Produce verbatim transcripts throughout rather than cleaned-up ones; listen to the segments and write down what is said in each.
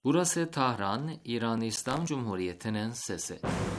Burası Tahran, İran İslam Cumhuriyeti'nin sesi.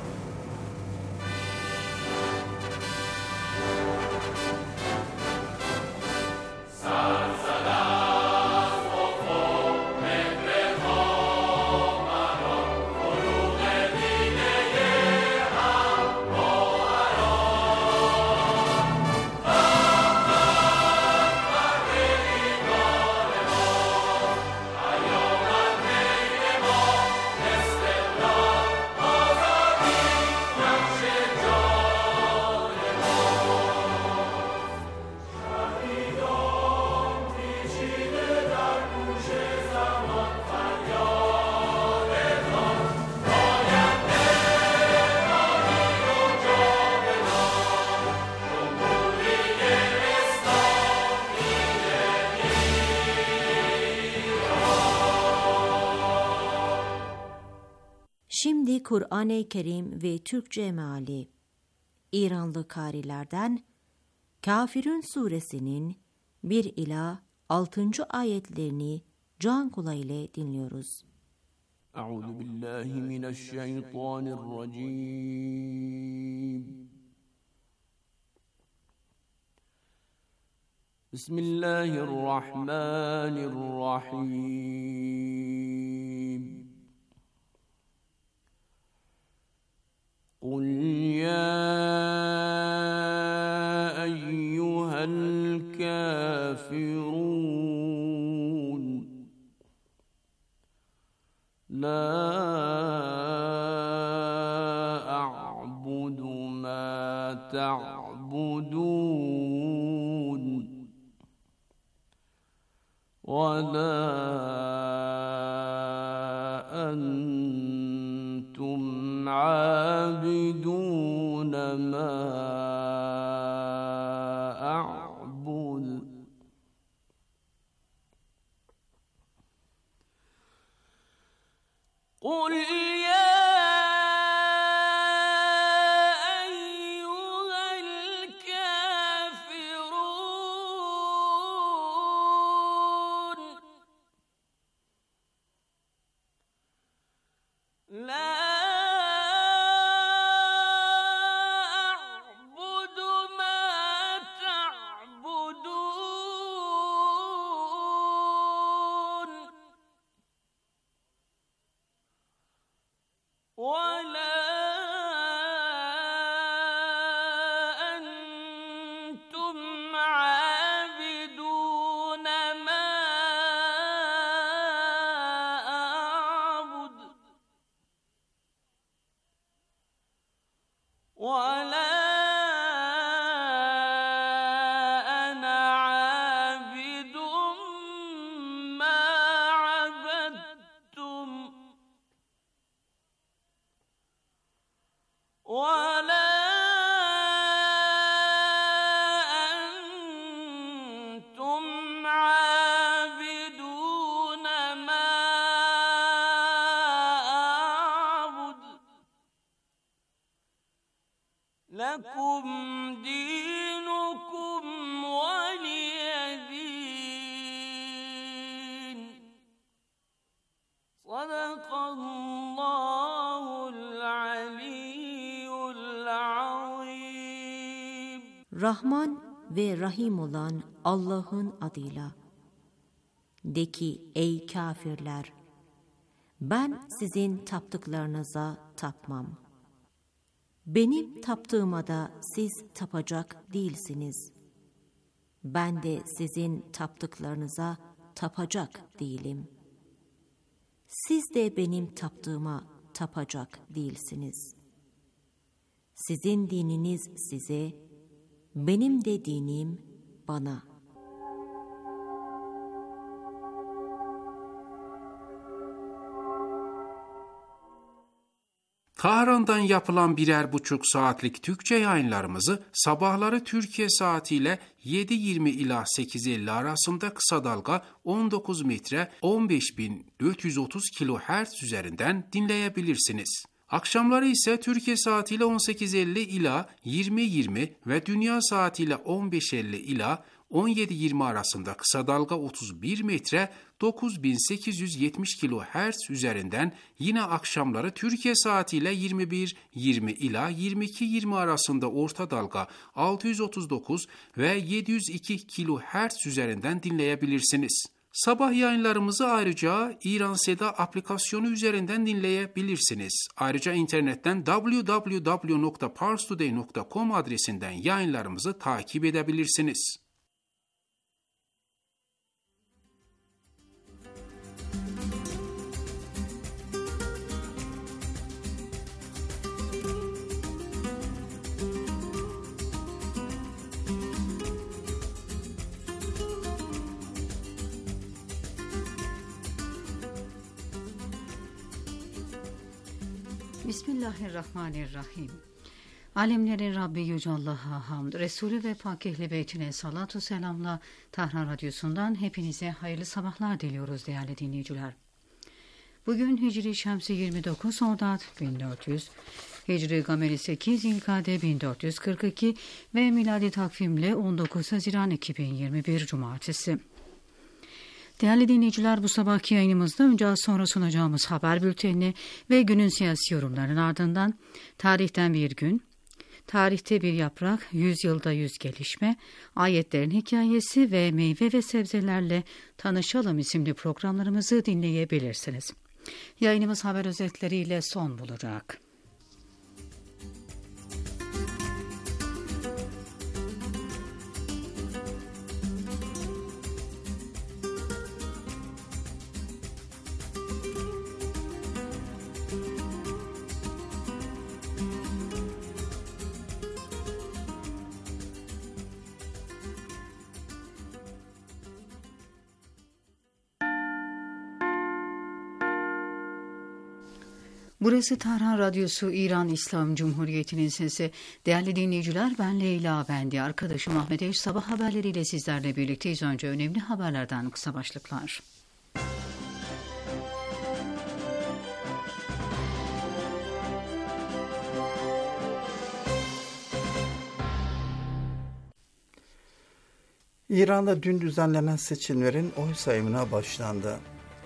Şimdi Kur'an-ı Kerim ve Türkçe meali. İranlı karilerden Kafirun suresinin bir ila altıncı ayetlerini can kulağıyla dinliyoruz. Euzu billahi mineşşeytanirracim. Bismillahirrahmanirrahim. قل يا أيها الكافرون لا أعبد ما تعبدون ولا أنتم عابدون ما أعبد قل يا أيها الكافرون لا لكم دينكم ولي دين صدق الله العلي العظيم. Rahman ve Rahim olan Allah'ın adıyla. De ki ey kafirler, ben sizin taptıklarınıza tapmam. Benim taptığıma da siz tapacak değilsiniz. Ben de sizin taptıklarınıza tapacak değilim. Siz de benim taptığıma tapacak değilsiniz. Sizin dininiz size, benim de dinim bana. Tahran'dan yapılan birer buçuk saatlik Türkçe yayınlarımızı sabahları Türkiye saatiyle yedi yirmi ila sekiz elli arasında kısa dalga on dokuz metre on beş bin dört yüz otuz kilohertz üzerinden dinleyebilirsiniz. Akşamları ise Türkiye saatiyle on sekiz elli ila yirmi yirmi ve dünya saatiyle on beş elli ila on yedi yirmi arasında kısa dalga otuz bir metre dokuz bin sekiz yüz yetmiş kilohertz üzerinden, yine akşamları Türkiye saatiyle yirmi bir yirmi ila yirmi iki yirmi arasında orta dalga altı yüz otuz dokuz ve yedi yüz iki kilohertz üzerinden dinleyebilirsiniz. Sabah yayınlarımızı ayrıca İran Seda aplikasyonu üzerinden dinleyebilirsiniz. Ayrıca internetten double-u double-u double-u nokta parstoday nokta com adresinden yayınlarımızı takip edebilirsiniz. Bismillahirrahmanirrahim. Alemlerin Rabbi Yüce Allah'a hamd, Resulü ve Pak Ehli Beytine salatu selamla Tahran Radyosu'ndan hepinize hayırlı sabahlar diliyoruz değerli dinleyiciler. Bugün Hicri Şemsi yirmi dokuz Ordat bin dört yüz, Hicri Gameri sekiz İlkade bin dört yüz kırk iki ve miladi takvimle on dokuz Haziran iki bin yirmi bir Cumartesi. Değerli dinleyiciler, bu sabahki yayınımızda önce az sonra sunacağımız haber bültenini ve günün siyasi yorumlarının ardından tarihten bir gün, tarihte bir yaprak, yüz yılda yüz gelişme, ayetlerin hikayesi ve meyve ve sebzelerle tanışalım isimli programlarımızı dinleyebilirsiniz. Yayınımız haber özetleriyle son bulacak. Burası Tahran Radyosu, İran İslam Cumhuriyeti'nin sesi. Değerli dinleyiciler, ben Leyla Bendi, arkadaşım Ahmet Eş, sabah haberleriyle sizlerle birlikteyiz. Önce önemli haberlerden kısa başlıklar. İran'da dün düzenlenen seçimlerin oy sayımına başlandı.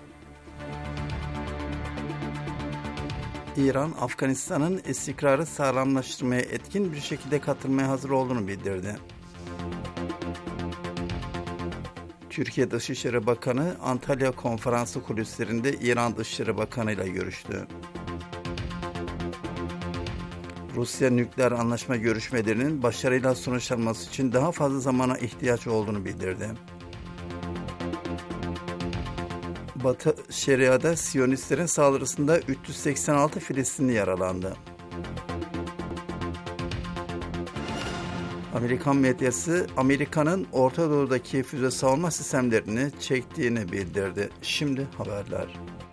İran, Afganistan'ın istikrarı sağlamlaştırmaya etkin bir şekilde katılmaya hazır olduğunu bildirdi. Türkiye Dışişleri Bakanı Antalya Konferansı kulislerinde İran Dışişleri Bakanı ile görüştü. Rusya nükleer anlaşma görüşmelerinin başarıyla sonuçlanması için daha fazla zamana ihtiyaç olduğunu bildirdi. Batı Şeria'da Siyonistlerin saldırısında üç yüz seksen altı Filistinli yaralandı. Amerikan medyası, Amerika'nın Orta Doğu'daki füze savunma sistemlerini çektiğini bildirdi. Şimdi haberler.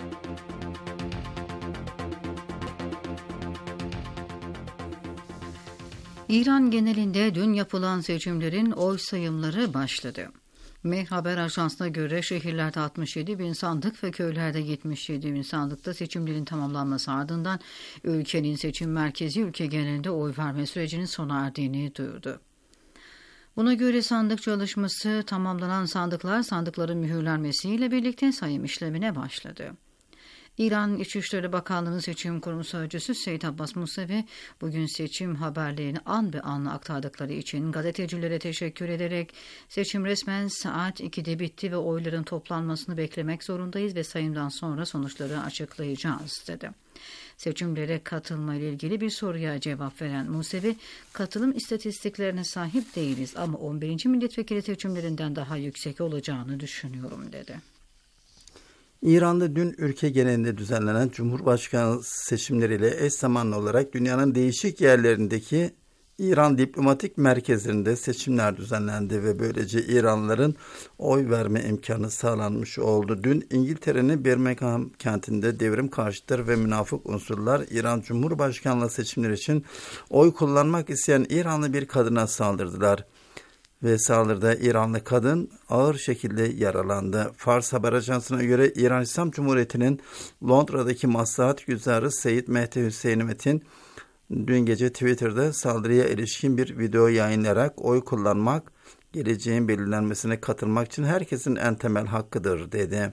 İran genelinde dün yapılan seçimlerin oy sayımları başladı. Mehr Haber Ajansı'na göre şehirlerde altmış yedi bin sandık ve köylerde yetmiş yedi bin sandıkta seçimlerin tamamlanması ardından ülkenin seçim merkezi ülke genelinde oy verme sürecinin sona erdiğini duyurdu. Buna göre sandık çalışması tamamlanan sandıklar sandıkların mühürlenmesiyle birlikte sayım işlemine başladı. İran İçişleri Bakanlığı'nın seçim kurumu sözcüsü Seyit Abbas Musevi, bugün seçim haberlerini an be an aktardıkları için gazetecilere teşekkür ederek seçim resmen saat ikide bitti ve oyların toplanmasını beklemek zorundayız ve sayımdan sonra sonuçları açıklayacağız dedi. Seçimlere katılma ile ilgili bir soruya cevap veren Musevi, katılım istatistiklerine sahip değiliz ama on birinci milletvekili seçimlerinden daha yüksek olacağını düşünüyorum dedi. İran'da dün ülke genelinde düzenlenen Cumhurbaşkanı seçimleriyle eş zamanlı olarak dünyanın değişik yerlerindeki İran diplomatik merkezlerinde seçimler düzenlendi ve böylece İranlıların oy verme imkanı sağlanmış oldu. Dün İngiltere'nin Birmingham kentinde devrim karşıtları ve münafık unsurlar İran Cumhurbaşkanlığı seçimleri için oy kullanmak isteyen İranlı bir kadına saldırdılar. ve saldırıda İranlı kadın ağır şekilde yaralandı. Fars Haber Ajansı'na göre İran İslam Cumhuriyeti'nin Londra'daki Maslahat Güzarı Seyit Mehdi Hüseyin Metin dün gece Twitter'da saldırıya ilişkin bir video yayınlayarak oy kullanmak, geleceğin belirlenmesine katılmak için herkesin en temel hakkıdır dedi.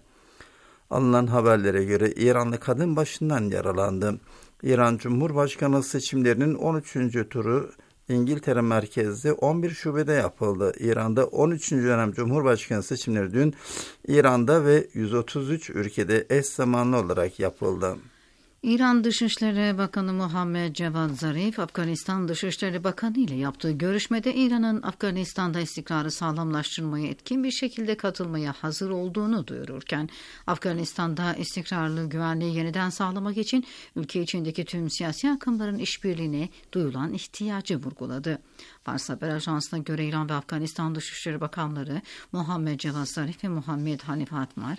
Alınan haberlere göre İranlı kadın başından yaralandı. İran Cumhurbaşkanı seçimlerinin on üçüncü turu İngiltere merkezli on bir şubede yapıldı. İran'da on üçüncü dönem Cumhurbaşkanı seçimleri dün İran'da ve yüz otuz üç ülkede eş zamanlı olarak yapıldı. İran Dışişleri Bakanı Muhammed Cevad Zarif, Afganistan Dışişleri Bakanı ile yaptığı görüşmede İran'ın Afganistan'da istikrarı sağlamlaştırmaya etkin bir şekilde katılmaya hazır olduğunu duyururken, Afganistan'da istikrarlı güvenliği yeniden sağlamak için ülke içindeki tüm siyasi akımların işbirliğine duyulan ihtiyacı vurguladı. Fars Haber Ajansı'na göre İran ve Afganistan Dışişleri Bakanları Muhammed Cevad Zarif ve Muhammed Hanif Atmar,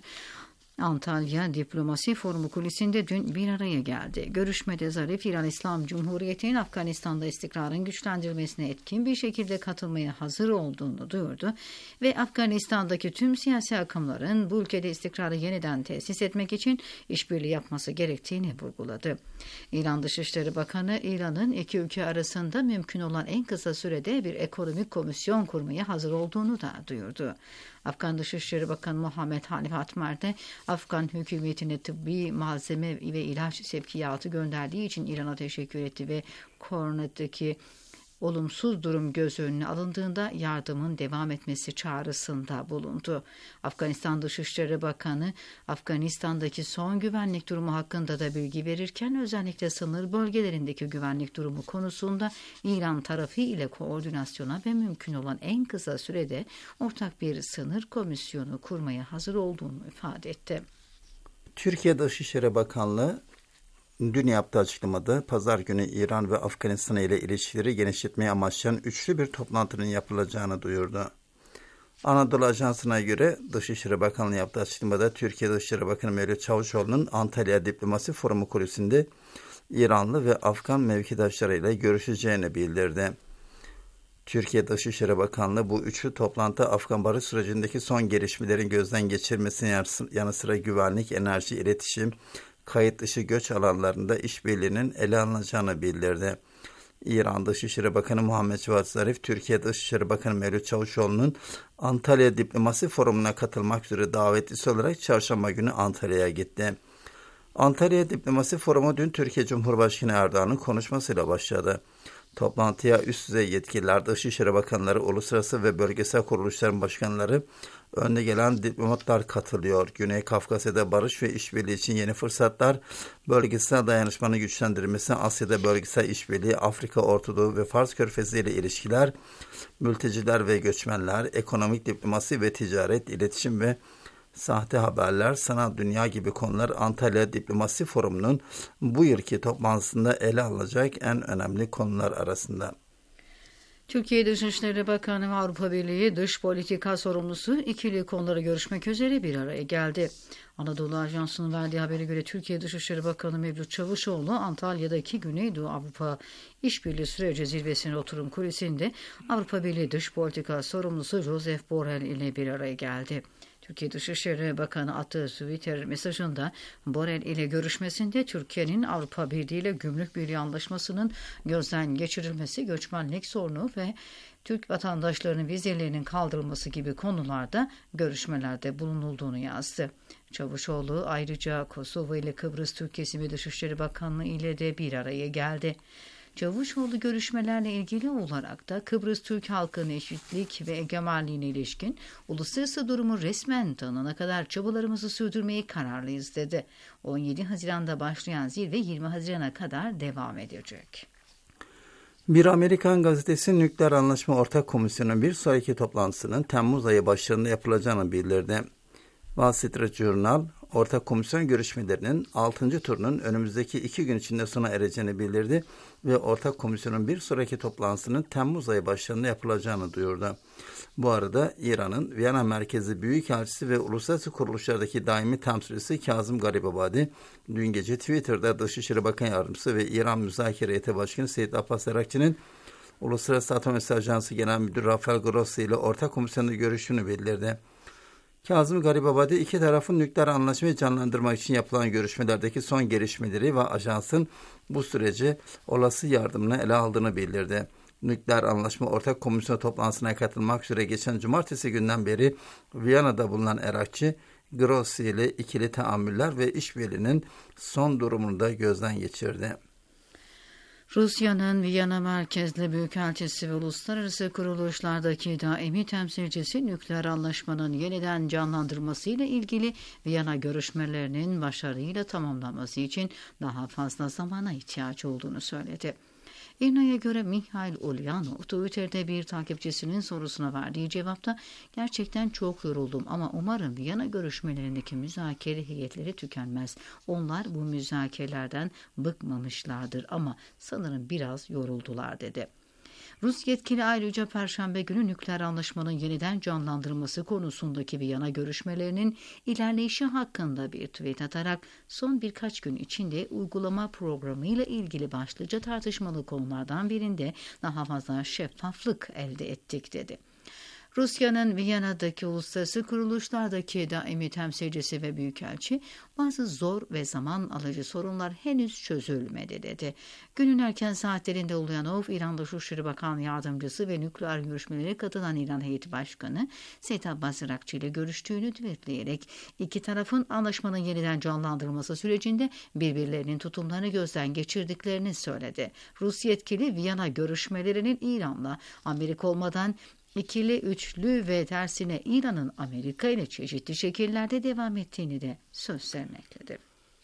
Antalya Diplomasi Forumu kulisinde dün bir araya geldi. Görüşmede Zarif, İran İslam Cumhuriyeti'nin Afganistan'da istikrarın güçlendirilmesine etkin bir şekilde katılmaya hazır olduğunu duyurdu ve Afganistan'daki tüm siyasi akımların bu ülkede istikrarı yeniden tesis etmek için işbirliği yapması gerektiğini vurguladı. İran Dışişleri Bakanı, İran'ın iki ülke arasında mümkün olan en kısa sürede bir ekonomik komisyon kurmaya hazır olduğunu da duyurdu. Afgan Dışişleri Bakanı Muhammed Hanif Atmar da Afgan hükümetine tıbbi malzeme ve ilaç sevkiyatı gönderdiği için İran'a teşekkür etti ve Kornet'teki olumsuz durum göz önüne alındığında yardımın devam etmesi çağrısında bulundu. Afganistan Dışişleri Bakanı, Afganistan'daki son güvenlik durumu hakkında da bilgi verirken özellikle sınır bölgelerindeki güvenlik durumu konusunda İran tarafı ile koordinasyona ve mümkün olan en kısa sürede ortak bir sınır komisyonu kurmaya hazır olduğunu ifade etti. Türkiye Dışişleri Bakanlığı dün yaptığı açıklamada pazar günü İran ve Afganistan ile ilişkileri genişletmeyi amaçlayan üçlü bir toplantının yapılacağını duyurdu. Anadolu Ajansı'na göre Dışişleri Bakanlığı yaptığı açıklamada Türkiye Dışişleri Bakanı Mevlüt Çavuşoğlu'nun Antalya Diplomasi Forumu kulisinde İranlı ve Afgan mevkidaşlarıyla görüşeceğini bildirdi. Türkiye Dışişleri Bakanlığı bu üçlü toplantı Afgan barış sürecindeki son gelişmelerin gözden geçirmesine yanı sıra güvenlik, enerji, iletişim, kayıt dışı göç alanlarında işbirliğinin ele alınacağını bildirdi. İran Dışişleri Bakanı Muhammed Cevad Zarif, Türkiye Dışişleri Bakanı Mevlüt Çavuşoğlu'nun Antalya Diplomasi Forumu'na katılmak üzere davetlisi olarak çarşamba günü Antalya'ya gitti. Antalya Diplomasi Forumu dün Türkiye Cumhurbaşkanı Erdoğan'ın konuşmasıyla başladı. Toplantıya üst düzey yetkililer, Dışişleri Bakanları, uluslararası ve bölgesel kuruluşların başkanları, önde gelen diplomatlar katılıyor. Güney Kafkasya'da barış ve işbirliği için yeni fırsatlar, bölgesel dayanışmanın güçlendirilmesi, Asya'da bölgesel işbirliği, Afrika, Orta Doğu ve Fars Körfezi ile ilişkiler, mülteciler ve göçmenler, ekonomik diplomasi ve ticaret, iletişim ve sahte haberler, sanat, dünya gibi konular Antalya Diplomasi Forumu'nun bu yılki toplantısında ele alınacak en önemli konular arasında. Türkiye Dışişleri Bakanı ve Avrupa Birliği Dış Politika Sorumlusu ikili konuları görüşmek üzere bir araya geldi. Anadolu Ajansı'nın verdiği habere göre Türkiye Dışişleri Bakanı Mevlüt Çavuşoğlu, Antalya'daki Güneydoğu Avrupa İşbirliği Süreci Zirvesi'nin oturum kulisinde Avrupa Birliği Dış Politika Sorumlusu Josep Borrell ile bir araya geldi. Türkiye Dışişleri Bakanı attığı Twitter mesajında Borrell ile görüşmesinde Türkiye'nin Avrupa Birliği ile Gümrük Birliği Anlaşması'nın gözden geçirilmesi, göçmenlik sorunu ve Türk vatandaşlarının vizelerinin kaldırılması gibi konularda görüşmelerde bulunulduğunu yazdı. Çavuşoğlu ayrıca Kosova ile Kıbrıs Türk Kesimi Dışişleri Bakanlığı ile de bir araya geldi. Çavuşoğlu görüşmelerle ilgili olarak da Kıbrıs Türk halkının eşitlik ve egemenliğine ilişkin uluslararası durumu resmen tanına kadar çabalarımızı sürdürmeye kararlıyız dedi. on yedi Haziran'da başlayan zirve yirmi Haziran'a kadar devam edecek. Bir Amerikan gazetesi Nükleer Anlaşma Ortak Komisyonu'nun bir sonraki toplantısının Temmuz ayı başlarında yapılacağını bildirdi. Wall Street Journal, Ortak Komisyon görüşmelerinin altıncı turunun önümüzdeki iki gün içinde sona ereceğini bildirdi ve Ortak Komisyon'un bir sonraki toplantısının Temmuz ayı başlarında yapılacağını duyurdu. Bu arada İran'ın Viyana merkezli Büyükelçisi ve uluslararası kuruluşlardaki daimi temsilcisi Kazım Garibabadi, dün gece Twitter'da Dışişleri Bakan Yardımcısı ve İran Müzakere Heyeti Başkanı Seyit Abbas Erakçı'nın Uluslararası Atom Enerjisi Ajansı Genel Müdürü Rafael Grossi ile ortak komisyonda görüştüğünü bildirdi. Kazım Garibabadi iki tarafın nükleer anlaşmayı canlandırmak için yapılan görüşmelerdeki son gelişmeleri ve ajansın bu süreci olası yardımını ele aldığını bildirdi. Nükleer anlaşma ortak komisyon toplantısına katılmak üzere geçen cumartesi günden beri Viyana'da bulunan Erakçı, Grossi ile ikili teamüller ve işbirliğinin son durumunu da gözden geçirdi. Rusya'nın Viyana merkezli büyükelçisi ve uluslararası kuruluşlardaki daimi temsilcisi nükleer anlaşmanın yeniden canlandırması ile ilgili Viyana görüşmelerinin başarıyla tamamlanması için daha fazla zamana ihtiyaç olduğunu söyledi. İrna'ya göre Mikhail Ulyanov, Twitter'de bir takipçisinin sorusuna verdiği cevapta gerçekten çok yoruldum ama umarım Viyana görüşmelerindeki müzakere heyetleri tükenmez. Onlar bu müzakerelerden bıkmamışlardır ama sanırım biraz yoruldular dedi. Rus yetkili ayrıca Perşembe günü nükleer anlaşmanın yeniden canlandırılması konusundaki Viyana görüşmelerinin ilerleyişi hakkında bir tweet atarak son birkaç gün içinde uygulama programı ile ilgili başlıca tartışmalı konulardan birinde daha fazla şeffaflık elde ettik dedi. Rusya'nın Viyana'daki uluslararası kuruluşlardaki daimi temsilcisi ve büyükelçi bazı zor ve zaman alıcı sorunlar henüz çözülmedi dedi. Günün erken saatlerinde Ulyanov, İran Dışişleri Bakan Yardımcısı ve nükleer görüşmelere katılan İran Heyeti Başkanı Seyit Abbas Irakçı ile görüştüğünü tweetleyerek iki tarafın anlaşmanın yeniden canlandırılması sürecinde birbirlerinin tutumlarını gözden geçirdiklerini söyledi. Rus yetkili Viyana görüşmelerinin İran'la Amerika olmadan İkili, üçlü ve tersine İran'ın Amerika ile çeşitli şekillerde devam ettiğini de sözlerine ekledi.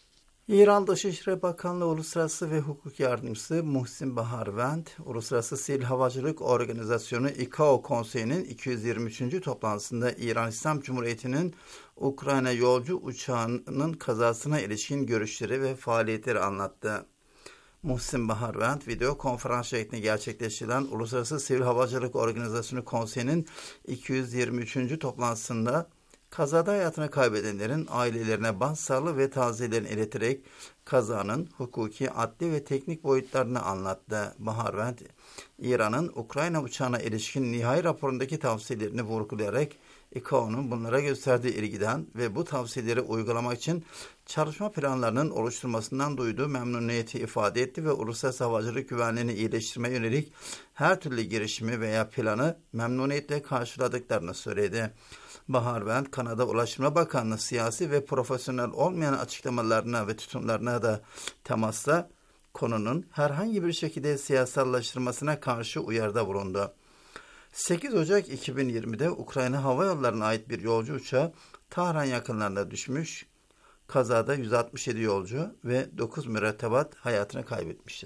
İran Dışişleri Bakanlığı Uluslararası ve Hukuk Yardımcısı Muhsin Baharvand, Uluslararası Sivil Havacılık Organizasyonu I C A O Konseyi'nin iki yüz yirmi üçüncü toplantısında İran İslam Cumhuriyeti'nin Ukrayna yolcu uçağının kazasına ilişkin görüşleri ve faaliyetleri anlattı. Muhsin Baharvand, video konferans şeklinde gerçekleştirilen Uluslararası Sivil Havacılık Organizasyonu Konseyi'nin iki yüz yirmi üçüncü toplantısında kazada hayatını kaybedenlerin ailelerine başsağlığı ve taziyelerini ileterek kazanın hukuki, adli ve teknik boyutlarını anlattı. Baharvand, İran'ın Ukrayna uçağına ilişkin nihai raporundaki tavsiyelerini vurgulayarak I C A O'nun bunlara gösterdiği ilgiden ve bu tavsiyeleri uygulamak için çalışma planlarının oluşturmasından duyduğu memnuniyeti ifade etti ve uluslararası havacılık güvenliğini iyileştirmeye yönelik her türlü girişimi veya planı memnuniyetle karşıladıklarını söyledi. Baharvand, Kanada Ulaştırma Bakanlığı siyasi ve profesyonel olmayan açıklamalarına ve tutumlarına da temasla konunun herhangi bir şekilde siyasallaştırmasına karşı uyarıda bulundu. sekiz Ocak iki bin yirmide Ukrayna Hava Yolları'na ait bir yolcu uçağı Tahran yakınlarında düşmüş. Kazada yüz altmış yedi yolcu ve dokuz mürettebat hayatını kaybetmişti.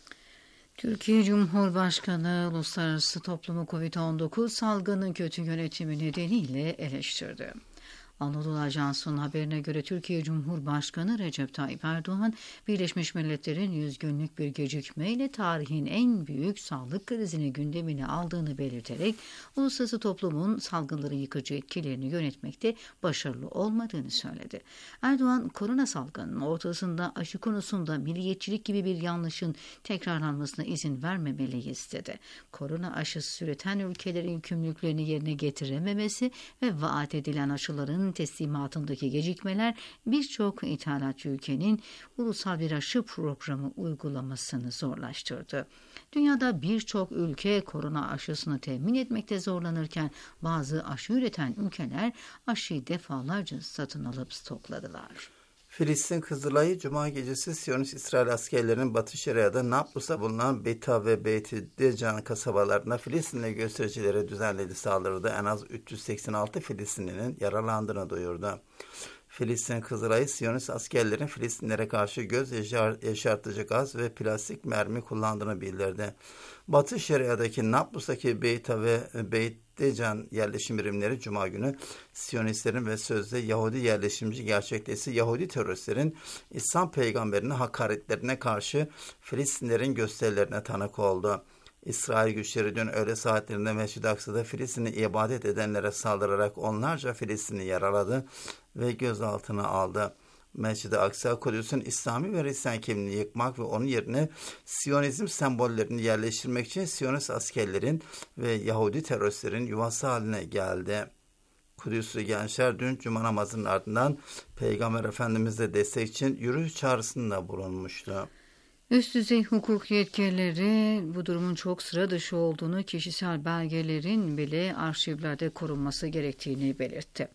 Türkiye Cumhurbaşkanı uluslararası toplumu kovid on dokuz salgının kötü yönetimi nedeniyle eleştirdi. Anadolu Ajansı'nın haberine göre Türkiye Cumhurbaşkanı Recep Tayyip Erdoğan, Birleşmiş Milletler'in yüz günlük bir gecikmeyle tarihin en büyük sağlık krizini gündemine aldığını belirterek uluslararası toplumun salgınların yıkıcı etkilerini yönetmekte başarılı olmadığını söyledi. Erdoğan, korona salgınının ortasında aşı konusunda milliyetçilik gibi bir yanlışın tekrarlanmasına izin vermemeliyiz dedi. Korona aşısı üreten ülkelerin yükümlülüklerini yerine getirememesi ve vaat edilen aşıların teslimatındaki gecikmeler birçok ithalatçı ülkenin ulusal bir aşı programı uygulamasını zorlaştırdı. Dünyada birçok ülke korona aşısını temin etmekte zorlanırken bazı aşı üreten ülkeler aşıyı defalarca satın alıp stokladılar. Filistin Kızılay'ı Cuma gecesi Siyonist İsrail askerlerinin Batı Şeria'da Naplus'a bulunan Beta ve Beit Decan kasabalarında Filistinli göstericilere düzenlediği saldırıda en az üç yüz seksen altı Filistinlinin yaralandığını duyurdu. Filistin Kızılay'ı Siyonist askerlerin Filistinlere karşı göz yaşartıcı gaz ve plastik mermi kullandığını bildirdi. Batı Şeria'daki Naplus'taki Beta ve Beit Decan yerleşim birimleri Cuma günü Siyonistlerin ve sözde Yahudi yerleşimci gerçekleşi Yahudi teröristlerin İslam peygamberine hakaretlerine karşı Filistinlerin gösterilerine tanık oldu. İsrail güçleri dün öğle saatlerinde Mescid-i Aksa'da Filistin'i ibadet edenlere saldırarak onlarca Filistinli yaraladı ve gözaltına aldı. Mescid-i Aksa, Kudüs'ün İslami ve Hristiyan kimliğini yıkmak ve onun yerine Siyonizm sembollerini yerleştirmek için Siyonist askerlerin ve Yahudi teröristlerin yuvası haline geldi. Kudüs'lü gençler dün Cuma namazının ardından Peygamber Efendimiz'e destek için yürüyüş çağrısında bulunmuştu. Üst düzey hukuk yetkilileri bu durumun çok sıra dışı olduğunu, kişisel belgelerin bile arşivlerde korunması gerektiğini belirtti.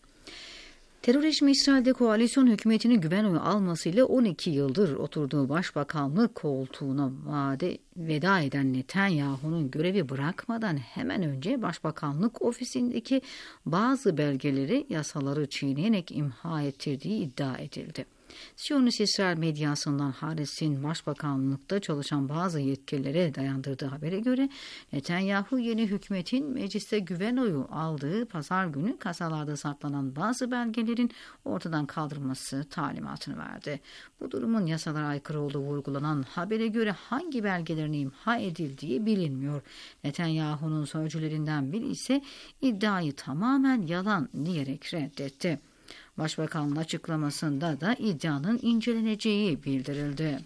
Terör rejimi İsrail'de koalisyon hükümetinin güven oyu almasıyla on iki yıldır oturduğu başbakanlık koltuğuna vade veda eden Netanyahu'nun görevi bırakmadan hemen önce başbakanlık ofisindeki bazı belgeleri, yasaları çiğneyerek imha ettirdiği iddia edildi. Siyonist İsrail medyasından Haaretz'in başbakanlıkta çalışan bazı yetkililere dayandırdığı habere göre Netanyahu yeni hükümetin mecliste güven oyu aldığı pazar günü kasalarda saklanan bazı belgelerin ortadan kaldırılması talimatını verdi. Bu durumun yasalara aykırı olduğu vurgulanan habere göre hangi belgelerin imha edildiği bilinmiyor. Netanyahu'nun sözcülerinden biri ise iddiayı tamamen yalan diyerek reddetti. Başbakanın açıklamasında da iddianın inceleneceği bildirildi.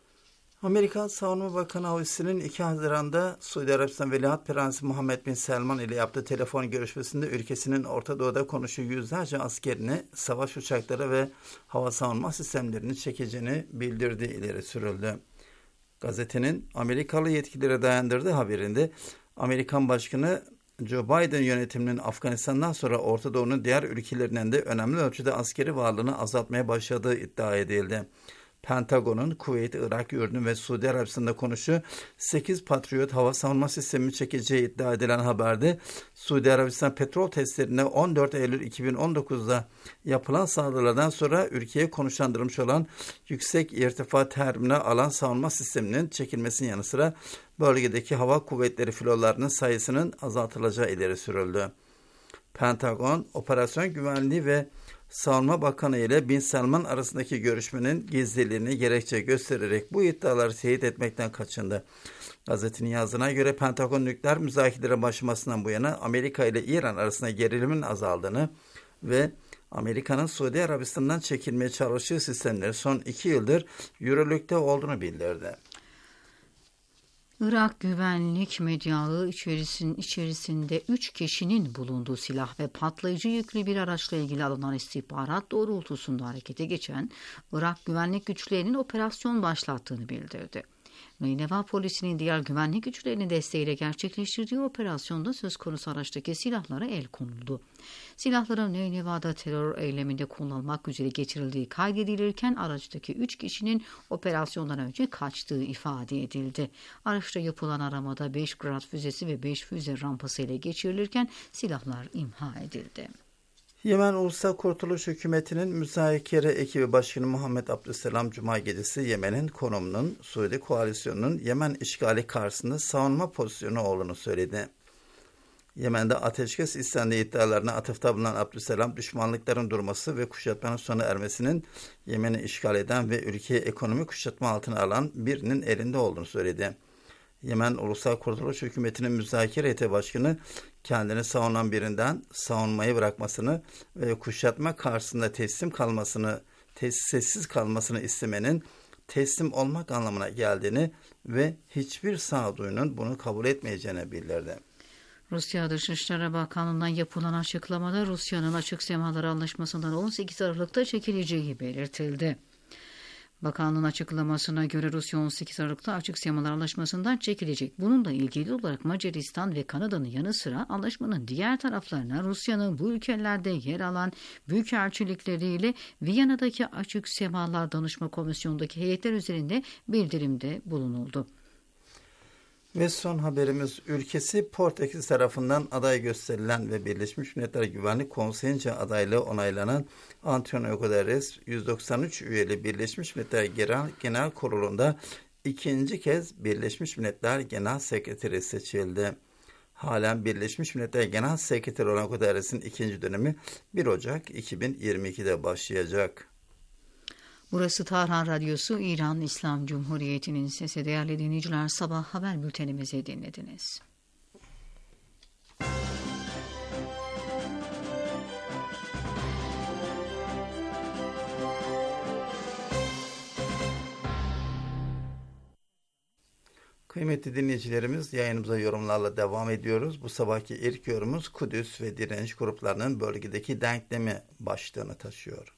Amerikan Savunma Bakanı Housi'nin iki Haziran'da Suudi Arabistan Veliaht Prensi Muhammed Bin Selman ile yaptığı telefon görüşmesinde ülkesinin Orta Doğu'da konuştuğu yüzlerce askerini, savaş uçakları ve hava savunma sistemlerini çekeceğini bildirdiği ileri sürüldü. Gazetenin Amerikalı yetkililere dayandırdığı haberinde Amerikan Başkanı Joe Biden yönetiminin Afganistan'dan sonra Orta Doğu'nun diğer ülkelerinden de önemli ölçüde askeri varlığını azaltmaya başladığı iddia edildi. Pentagon'un Kuveyt, Irak, Ürdün ve Suudi Arabistan'da konuşu sekiz Patriot hava savunma sistemi çekeceği iddia edilen haberde Suudi Arabistan petrol testlerine on dört Eylül iki bin on dokuzda yapılan saldırılardan sonra ülkeye konuşlandırılmış olan yüksek irtifa termine alan savunma sisteminin çekilmesinin yanı sıra bölgedeki hava kuvvetleri filolarının sayısının azaltılacağı ileri sürüldü. Pentagon, operasyon güvenliği ve Savunma Bakanı ile Bin Salman arasındaki görüşmenin gizliliğini gerekçe göstererek bu iddiaları teyit etmekten kaçındı. Gazetenin yazdığına göre Pentagon nükleer müzakerelere başlamasından bu yana Amerika ile İran arasında gerilimin azaldığını ve Amerika'nın Suudi Arabistan'dan çekilmeye çalıştığı sistemleri son iki yıldır yürürlükte olduğunu bildirdi. Irak güvenlik medyağı içerisin, içerisinde üç kişinin bulunduğu silah ve patlayıcı yüklü bir araçla ilgili alınan istihbarat doğrultusunda harekete geçen Irak güvenlik güçlerinin operasyon başlattığını bildirdi. Nineva polisinin diğer güvenlik güçlerinin desteğiyle gerçekleştirdiği operasyonda söz konusu araçtaki silahlara el konuldu. Silahların Nineva'da terör eyleminde kullanılmak üzere getirildiği kaydedilirken araçtaki üç kişinin operasyondan önce kaçtığı ifade edildi. Araçta yapılan aramada beş Grad füzesi ve beş füze rampası ele geçirilirken silahlar imha edildi. Yemen Ulusal Kurtuluş Hükümeti'nin müzakere ekibi başkanı Muhammed Abdüsselam Cuma gecesi Yemen'in konumunun Suudi koalisyonunun Yemen işgali karşısında savunma pozisyonu olduğunu söyledi. Yemen'de ateşkes istendiği iddialarına atıfta bulunan Abdüsselam, düşmanlıkların durması ve kuşatmanın sona ermesinin Yemen'i işgal eden ve ülkeyi ekonomik kuşatma altına alan birinin elinde olduğunu söyledi. Yemen Ulusal Kurtuluş Hükümeti'nin müzakere heyeti başkanı kendini savunan birinden savunmayı bırakmasını ve kuşatma karşısında teslim kalmasını, sessiz kalmasını istemenin teslim olmak anlamına geldiğini ve hiçbir sağduyunun bunu kabul etmeyeceğini bildirdi. Rusya Dışişleri Bakanlığı'ndan yapılan açıklamada Rusya'nın Açık Semaları Anlaşması'ndan on sekiz Aralık'ta çekileceği belirtildi. Bakanlığın açıklamasına göre Rusya on sekiz Aralık'ta Açık Semalar Anlaşması'ndan çekilecek. Bununla ilgili olarak Macaristan ve Kanada'nın yanı sıra anlaşmanın diğer taraflarına Rusya'nın bu ülkelerde yer alan büyükelçilikleriyle Viyana'daki Açık Semalar Danışma Komisyonu'ndaki heyetler üzerinde bildirimde bulunuldu. Ve son haberimiz, ülkesi Portekiz tarafından aday gösterilen ve Birleşmiş Milletler Güvenlik Konseyi'nce adaylığı onaylanan Antonio Guterres, yüz doksan üç üyeli Birleşmiş Milletler Genel, Genel Kurulu'nda ikinci kez Birleşmiş Milletler Genel Sekreteri seçildi. Halen Birleşmiş Milletler Genel Sekreteri olan Guterres'in ikinci dönemi bir Ocak iki bin yirmi iki'de başlayacak. Burası Tahran Radyosu, İran İslam Cumhuriyeti'nin sesi. Değerli dinleyiciler, sabah haber bültenimizi dinlediniz. Kıymetli dinleyicilerimiz, yayınımıza yorumlarla devam ediyoruz. Bu sabahki ilk yorumumuz Kudüs ve direniş gruplarının bölgedeki denklemi başlığını taşıyor.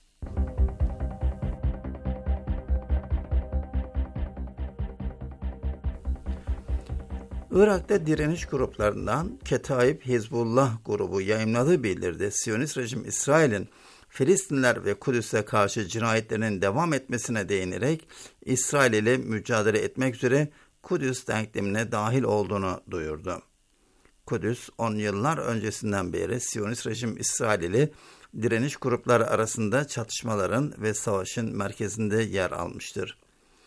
Irak'ta direniş gruplarından Ketaib Hizbullah grubu yayımladığı bildirdi. Siyonist rejim İsrail'in Filistinler ve Kudüs'e karşı cinayetlerinin devam etmesine değinerek İsrail ile mücadele etmek üzere Kudüs denklemine dahil olduğunu duyurdu. Kudüs, on yıllar öncesinden beri Siyonist rejim İsrail ile direniş grupları arasında çatışmaların ve savaşın merkezinde yer almıştır.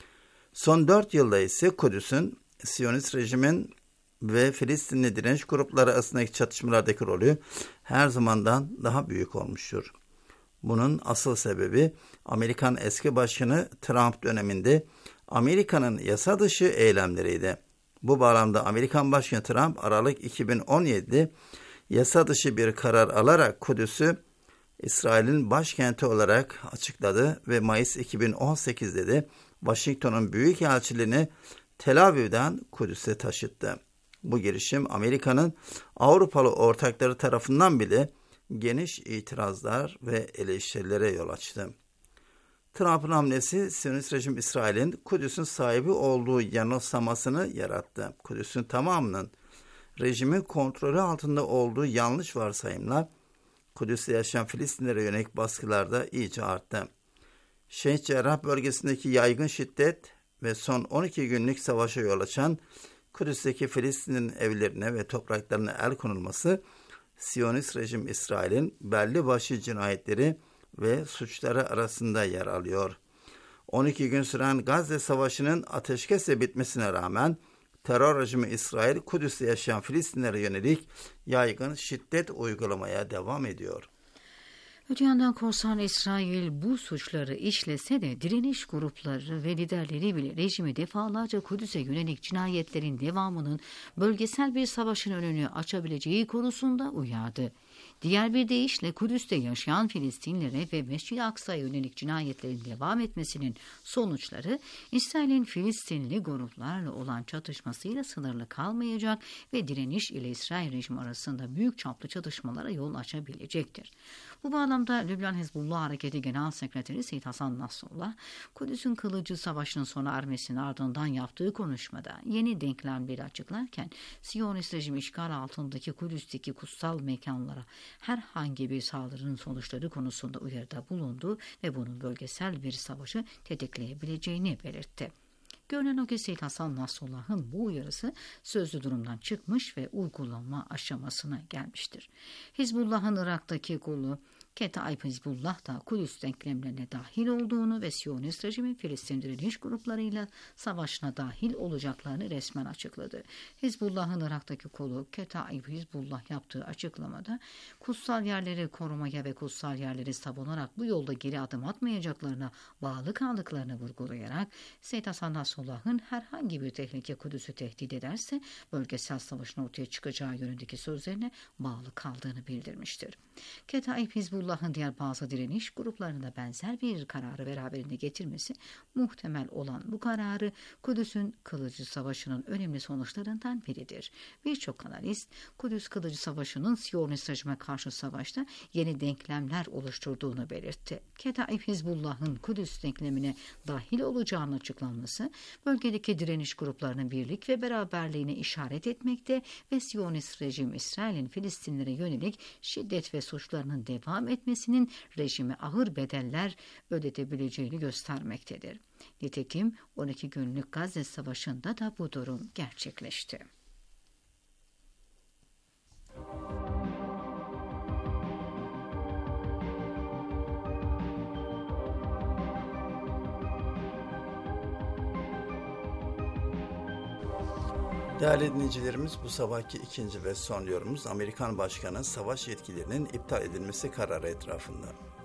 Son dört yılda ise Kudüs'ün Siyonist rejimin ve Filistinli direniş grupları arasındaki çatışmalardaki rolü her zamandan daha büyük olmuştur. Bunun asıl sebebi Amerikan eski başkanı Trump döneminde Amerika'nın yasa dışı eylemleriydi. Bu bağlamda Amerikan Başkanı Trump Aralık iki bin on yedi'de yasa dışı bir karar alarak Kudüs'ü İsrail'in başkenti olarak açıkladı ve Mayıs iki bin on sekiz'de de Washington'un büyükelçiliğini Tel Aviv'den Kudüs'e taşıttı. Bu girişim Amerika'nın Avrupalı ortakları tarafından bile geniş itirazlar ve eleştirilere yol açtı. Trump'ın hamlesi Siyonist rejim İsrail'in Kudüs'ün sahibi olduğu yanılsamasını yarattı. Kudüs'ün tamamının rejimin kontrolü altında olduğu yanlış varsayımlar Kudüs'te yaşayan Filistinlere yönelik baskılarda iyice arttı. Şeyh Cerrah bölgesindeki yaygın şiddet ve son on iki günlük savaşa yol açan Kudüs'teki Filistin'in evlerine ve topraklarına el konulması, Siyonist rejim İsrail'in belli başlı cinayetleri ve suçları arasında yer alıyor. on iki gün süren Gazze Savaşı'nın ateşkesle bitmesine rağmen terör rejimi İsrail, Kudüs'te yaşayan Filistinlere yönelik yaygın şiddet uygulamaya devam ediyor. Öte yandan korsan İsrail bu suçları işlese de direniş grupları ve liderleri bile rejimi defalarca Kudüs'e yönelik cinayetlerin devamının bölgesel bir savaşın önünü açabileceği konusunda uyardı. Diğer bir deyişle Kudüs'te yaşayan Filistinlere ve Mescid-i Aksa'ya yönelik cinayetlerin devam etmesinin sonuçları İsrail'in Filistinli gruplarla olan çatışmasıyla sınırlı kalmayacak ve direniş ile İsrail rejimi arasında büyük çaplı çatışmalara yol açabilecektir. Bu bağlamda Lübnan Hizbullah Hareketi Genel Sekreteri Seyyid Hasan Nasrallah, Kudüs'ün kılıcı savaşının sona ermesinin ardından yaptığı konuşmada yeni denklemleri açıklarken Siyonist rejim işgal altındaki Kudüs'teki kutsal mekanlara herhangi bir saldırının sonuçları konusunda uyarıda bulundu ve bunun bölgesel bir savaşı tetikleyebileceğini belirtti. Görünen o ki Seyyid Hasan Nasrallah'ın bu uyarısı sözlü durumdan çıkmış ve uygulanma aşamasına gelmiştir. Hizbullah'ın Irak'taki kolu Ketaib Hizbullah da Kudüs denklemlerine dahil olduğunu ve Siyonist rejimin Filistin direniş gruplarıyla savaşına dahil olacaklarını resmen açıkladı. Hizbullah'ın Irak'taki kolu Ketaib Hizbullah yaptığı açıklamada kutsal yerleri korumaya ve kutsal yerleri savunarak bu yolda geri adım atmayacaklarına bağlı kaldıklarını vurgulayarak Seyyid Hasan Nasrallah'ın herhangi bir tehlike Kudüs'ü tehdit ederse bölgesel savaşın ortaya çıkacağı yönündeki sözlerine bağlı kaldığını bildirmiştir. Ketaib Hizbullah'ın diğer bazı direniş gruplarına benzer bir kararı beraberinde getirmesi muhtemel olan bu kararı Kudüs'ün Kılıcı Savaşı'nın önemli sonuçlarından biridir. Birçok analist Kudüs Kılıcı Savaşı'nın Siyonist rejime karşı savaşta yeni denklemler oluşturduğunu belirtti. Ketaib Hizbullah'ın Kudüs denklemine dahil olacağının açıklanması bölgedeki direniş gruplarının birlik ve beraberliğine işaret etmekte ve Siyonist rejim İsrail'in Filistinlere yönelik şiddet ve suçlarının devam etmesinin rejime ağır bedeller ödetebileceğini göstermektedir. Nitekim on iki günlük Gazze Savaşı'nda da bu durum gerçekleşti. Değerli dinleyicilerimiz, bu sabahki ikinci ve son yorumumuz Amerikan Başkanı savaş yetkilerinin iptal edilmesi kararı etrafında.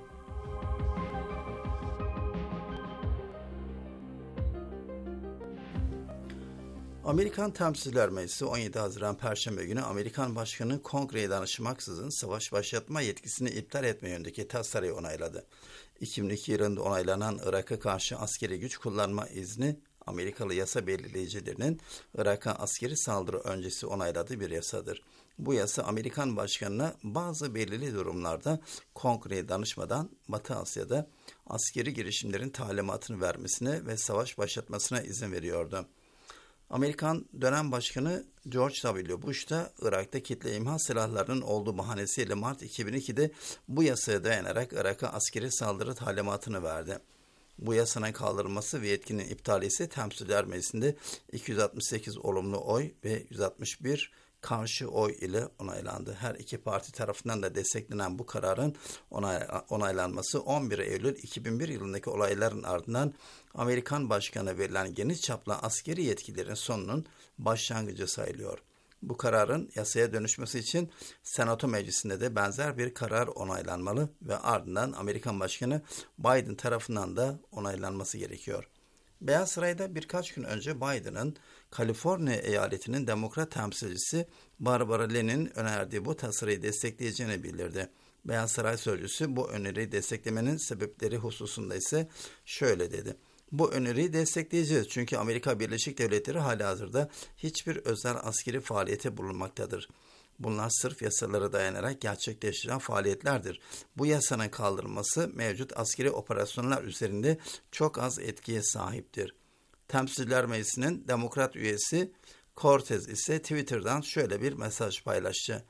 Amerikan Temsilciler Meclisi on yedi Haziran Perşembe günü Amerikan Başkanı Kongre'ye danışmaksızın savaş başlatma yetkisini iptal etme yönündeki tasarıyı onayladı. iki bin iki yılında onaylanan Irak'a karşı askeri güç kullanma izni Amerikalı yasa belirleyicilerinin Irak'a askeri saldırı öncesi onayladığı bir yasadır. Bu yasa Amerikan başkanına bazı belirli durumlarda kongreye danışmadan Batı Asya'da askeri girişimlerin talimatını vermesine ve savaş başlatmasına izin veriyordu. Amerikan dönem başkanı George W. Bush da Irak'ta kitle imha silahlarının olduğu bahanesiyle Mart iki bin ikide bu yasaya dayanarak Irak'a askeri saldırı talimatını verdi. Bu yasanın kaldırılması ve yetkinin iptali ise Temsilciler Meclisi'nde iki yüz altmış sekiz olumlu oy ve yüz altmış bir karşı oy ile onaylandı. Her iki parti tarafından da desteklenen bu kararın onay, onaylanması on bir Eylül iki bin bir yılındaki olayların ardından Amerikan başkanına verilen geniş çaplı askeri yetkilerin sonunun başlangıcı sayılıyor. Bu kararın yasaya dönüşmesi için Senato Meclisi'nde de benzer bir karar onaylanmalı ve ardından Amerikan Başkanı Biden tarafından da onaylanması gerekiyor. Beyaz Saray'da birkaç gün önce Biden'ın Kaliforniya eyaletinin demokrat temsilcisi Barbara Lee'nin önerdiği bu tasarıyı destekleyeceğini bildirdi. Beyaz Saray sözcüsü bu öneriyi desteklemenin sebepleri hususunda ise şöyle dedi. Bu öneriyi destekleyeceğiz çünkü Amerika Birleşik Devletleri halihazırda hiçbir özel askeri faaliyete bulunmaktadır. Bunlar sırf yasalara dayanarak gerçekleştirilen faaliyetlerdir. Bu yasanın kaldırılması mevcut askeri operasyonlar üzerinde çok az etkiye sahiptir. Temsilciler Meclisi'nin demokrat üyesi Cortez ise Twitter'dan şöyle bir mesaj paylaştı.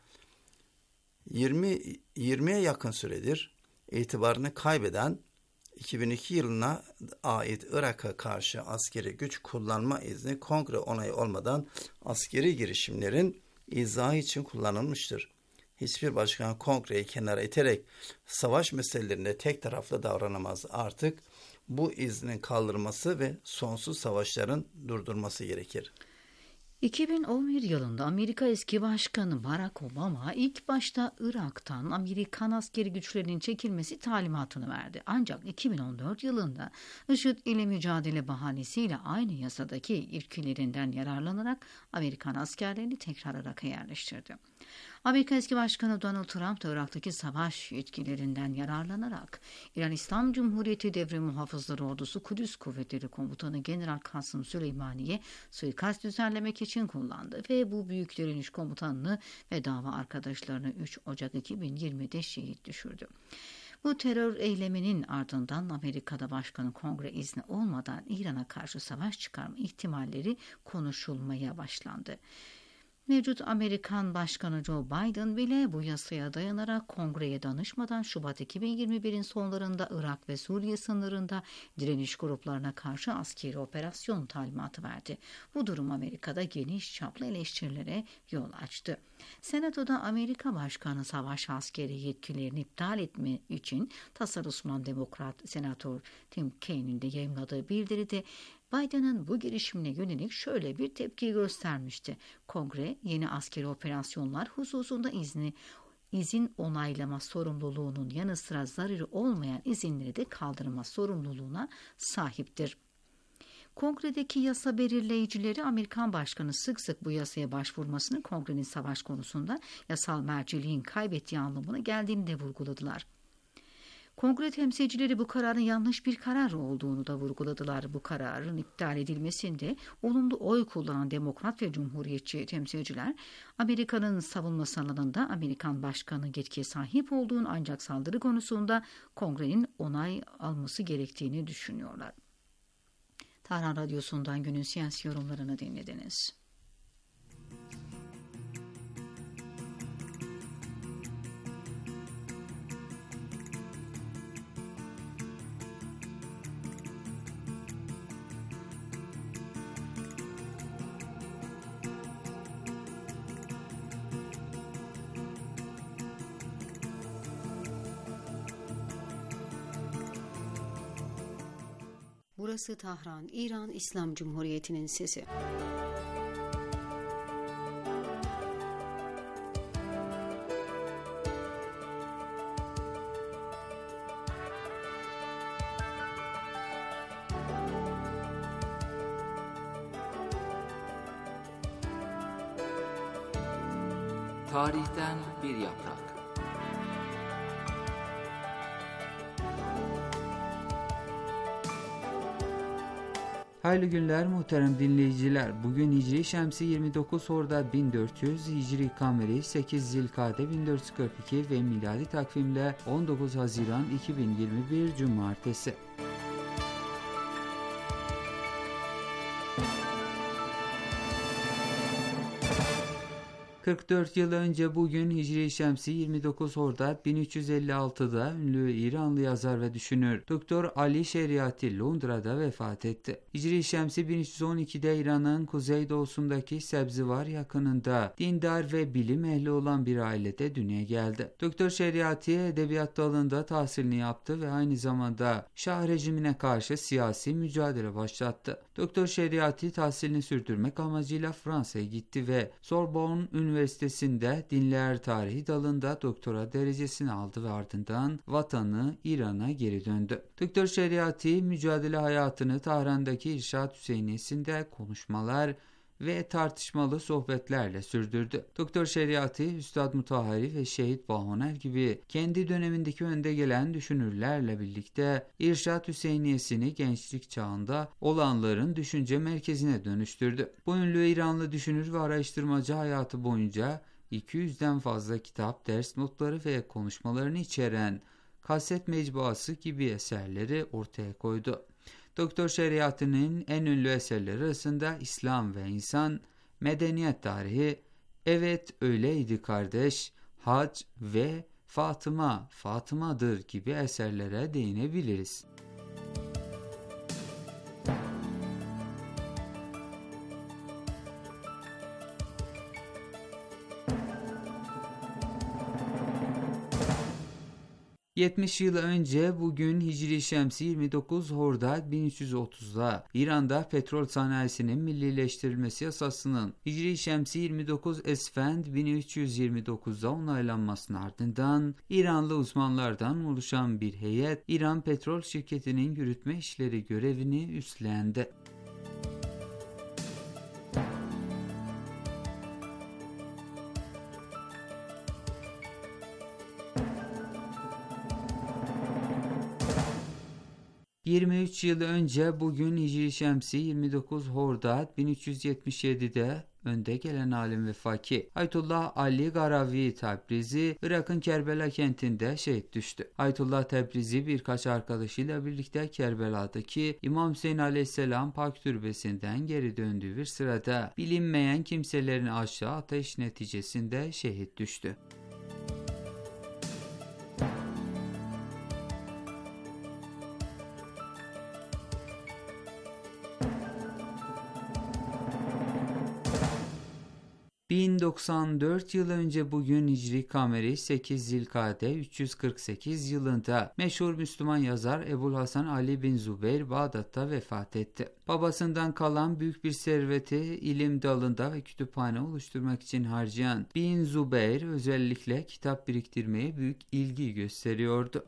yirmi yirmiye yakın süredir itibarını kaybeden iki bin iki yılına ait Irak'a karşı askeri güç kullanma izni kongre onayı olmadan askeri girişimlerin izahı için kullanılmıştır. Hiçbir başkan kongreyi kenara iterek savaş meselelerinde tek taraflı davranamaz. Artık bu iznin kaldırılması ve sonsuz savaşların durdurması gerekir. iki bin on bir yılında Amerika eski başkanı Barack Obama ilk başta Irak'tan Amerikan askeri güçlerinin çekilmesi talimatını verdi. Ancak iki bin on dört yılında IŞİD ile mücadele bahanesiyle aynı yasadaki ilkelerinden yararlanarak Amerikan askerlerini tekrar Irak'a yerleştirdi. Amerika eski başkanı Donald Trump da Irak'taki savaş yetkilerinden yararlanarak İran İslam Cumhuriyeti Devrim Muhafızları Ordusu Kudüs Kuvvetleri Komutanı General Kasım Süleymani'ye suikast düzenlemek için kullandı ve bu büyük direniş komutanını ve dava arkadaşlarını üç Ocak iki bin yirmide şehit düşürdü. Bu terör eyleminin ardından Amerika'da başkanın kongre izni olmadan İran'a karşı savaş çıkarma ihtimalleri konuşulmaya başlandı. Mevcut Amerikan Başkanı Joe Biden bile bu yasaya dayanarak kongreye danışmadan Şubat iki bin yirmi birin sonlarında Irak ve Suriye sınırında direniş gruplarına karşı askeri operasyon talimatı verdi. Bu durum Amerika'da geniş çaplı eleştirilere yol açtı. Senatoda Amerika Başkanı savaş askeri yetkilerini iptal etme için tasarruf sunan Demokrat Senatör Tim Kaine'in de yayımladığı bildiride Biden'ın bu girişimine yönelik şöyle bir tepki göstermişti. Kongre yeni askeri operasyonlar hususunda izni izin onaylama sorumluluğunun yanı sıra zararı olmayan izinleri de kaldırma sorumluluğuna sahiptir. Kongredeki yasa belirleyicileri Amerikan Başkanı sık sık bu yasaya başvurmasının kongrenin savaş konusunda yasal merciliğin kaybettiği anlamına geldiğini de vurguladılar. Kongre temsilcileri bu kararın yanlış bir karar olduğunu da vurguladılar. Bu kararın iptal edilmesinde olumlu oy kullanan demokrat ve cumhuriyetçi temsilciler Amerika'nın savunması alanında Amerikan başkanı yetkiye sahip olduğunu ancak saldırı konusunda kongrenin onay alması gerektiğini düşünüyorlar. Tahran Radyosu'ndan günün siyasi yorumlarını dinlediniz. Burası Tahran, İran İslam Cumhuriyeti'nin sesi. Tarihten bir yaprak. Hayırlı günler muhterem dinleyiciler. Bugün Hicri Şemsi yirmi dokuz Horda bin dört yüz, Hicri Kameri sekiz Zilkade bin dört yüz kırk iki ve miladi takvimle on dokuz Haziran iki bin yirmi bir Cumartesi. kırk dört yıl önce bugün Hicri Şemsi yirmi dokuz Horda bin üç yüz elli altıda ünlü İranlı yazar ve düşünür Doktor Ali Şeriati Londra'da vefat etti. Hicri Şemsi bin üç yüz on ikide İran'ın kuzeydoğusundaki Sebzivar yakınında dindar ve bilim ehli olan bir ailede dünyaya geldi. Doktor Şeriati edebiyat dalında tahsilini yaptı ve aynı zamanda Şah rejimine karşı siyasi mücadele başlattı. Doktor Şeriati tahsilini sürdürmek amacıyla Fransa'ya gitti ve Sorbonne Üniversitesi'nde dinler tarihi dalında doktora derecesini aldı ve ardından vatanı İran'a geri döndü. Doktor Şeriati mücadele hayatını Tahran'daki İrşad Hüseyiniyesi'nde konuşmalar ve tartışmalı sohbetlerle sürdürdü. Doktor Şeriati, Üstad Mutahhari ve Şehit Bahoner gibi kendi dönemindeki önde gelen düşünürlerle birlikte İrşad Hüseyiniyesi'ni gençlik çağında olanların düşünce merkezine dönüştürdü. Bu ünlü İranlı düşünür ve araştırmacı hayatı boyunca iki yüzden fazla kitap, ders notları ve konuşmalarını içeren kaset mecmuası gibi eserleri ortaya koydu. Doktor Şeriati'nin en ünlü eserleri arasında İslam ve İnsan, Medeniyet Tarihi, Evet Öyleydi Kardeş, Hac ve Fatıma, Fatıma'dır gibi eserlere değinebiliriz. yetmiş yıl önce bugün Hicri Şemsi yirmi dokuz Horda bin üç yüz otuzda İran'da petrol sanayisinin millileştirilmesi yasasının Hicri Şemsi yirmi dokuz Esfend bin üç yüz yirmi dokuzda onaylanmasının ardından İranlı uzmanlardan oluşan bir heyet İran Petrol Şirketi'nin yürütme işleri görevini üstlendi. yirmi üç yıl önce bugün Hicri Şemsi yirmi dokuz Horda bin üç yüz yetmiş yedide önde gelen alim ve fakih Ayetullah Ali Garavi Tebrizi Irak'ın Kerbela kentinde şehit düştü. Ayetullah Tebrizi birkaç arkadaşıyla birlikte Kerbela'daki İmam Hüseyin Aleyhisselam Pak Türbesi'nden geri döndüğü bir sırada bilinmeyen kimselerin aşağı ateş neticesinde şehit düştü. bin doksan dört yıl önce bugün Hicri Kameri sekiz Zilkade üç yüz kırk sekiz yılında meşhur Müslüman yazar Ebu'l-Hasan Ali bin Zübeyr Bağdat'ta vefat etti. Babasından kalan büyük bir serveti ilim dalında ve kütüphane oluşturmak için harcayan bin Zübeyr özellikle kitap biriktirmeye büyük ilgi gösteriyordu.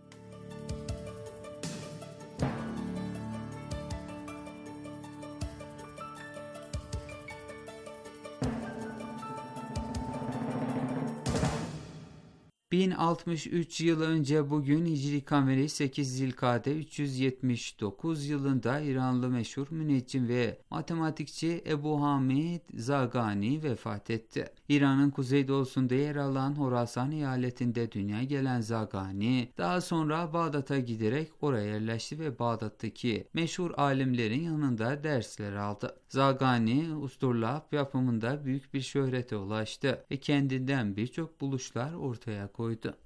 bin altmış üç yıl önce bugün Hicri Kameri sekiz Zilkade üç yüz yetmiş dokuz yılında İranlı meşhur müneccim ve matematikçi Ebu Hamid Zagani vefat etti. İran'ın kuzeydoğusunda yer alan Horasan eyaletinde dünyaya gelen Zagani daha sonra Bağdat'a giderek oraya yerleşti ve Bağdat'taki meşhur alimlerin yanında dersler aldı. Zagani usturlap yapımında büyük bir şöhrete ulaştı ve kendinden birçok buluşlar ortaya koydu.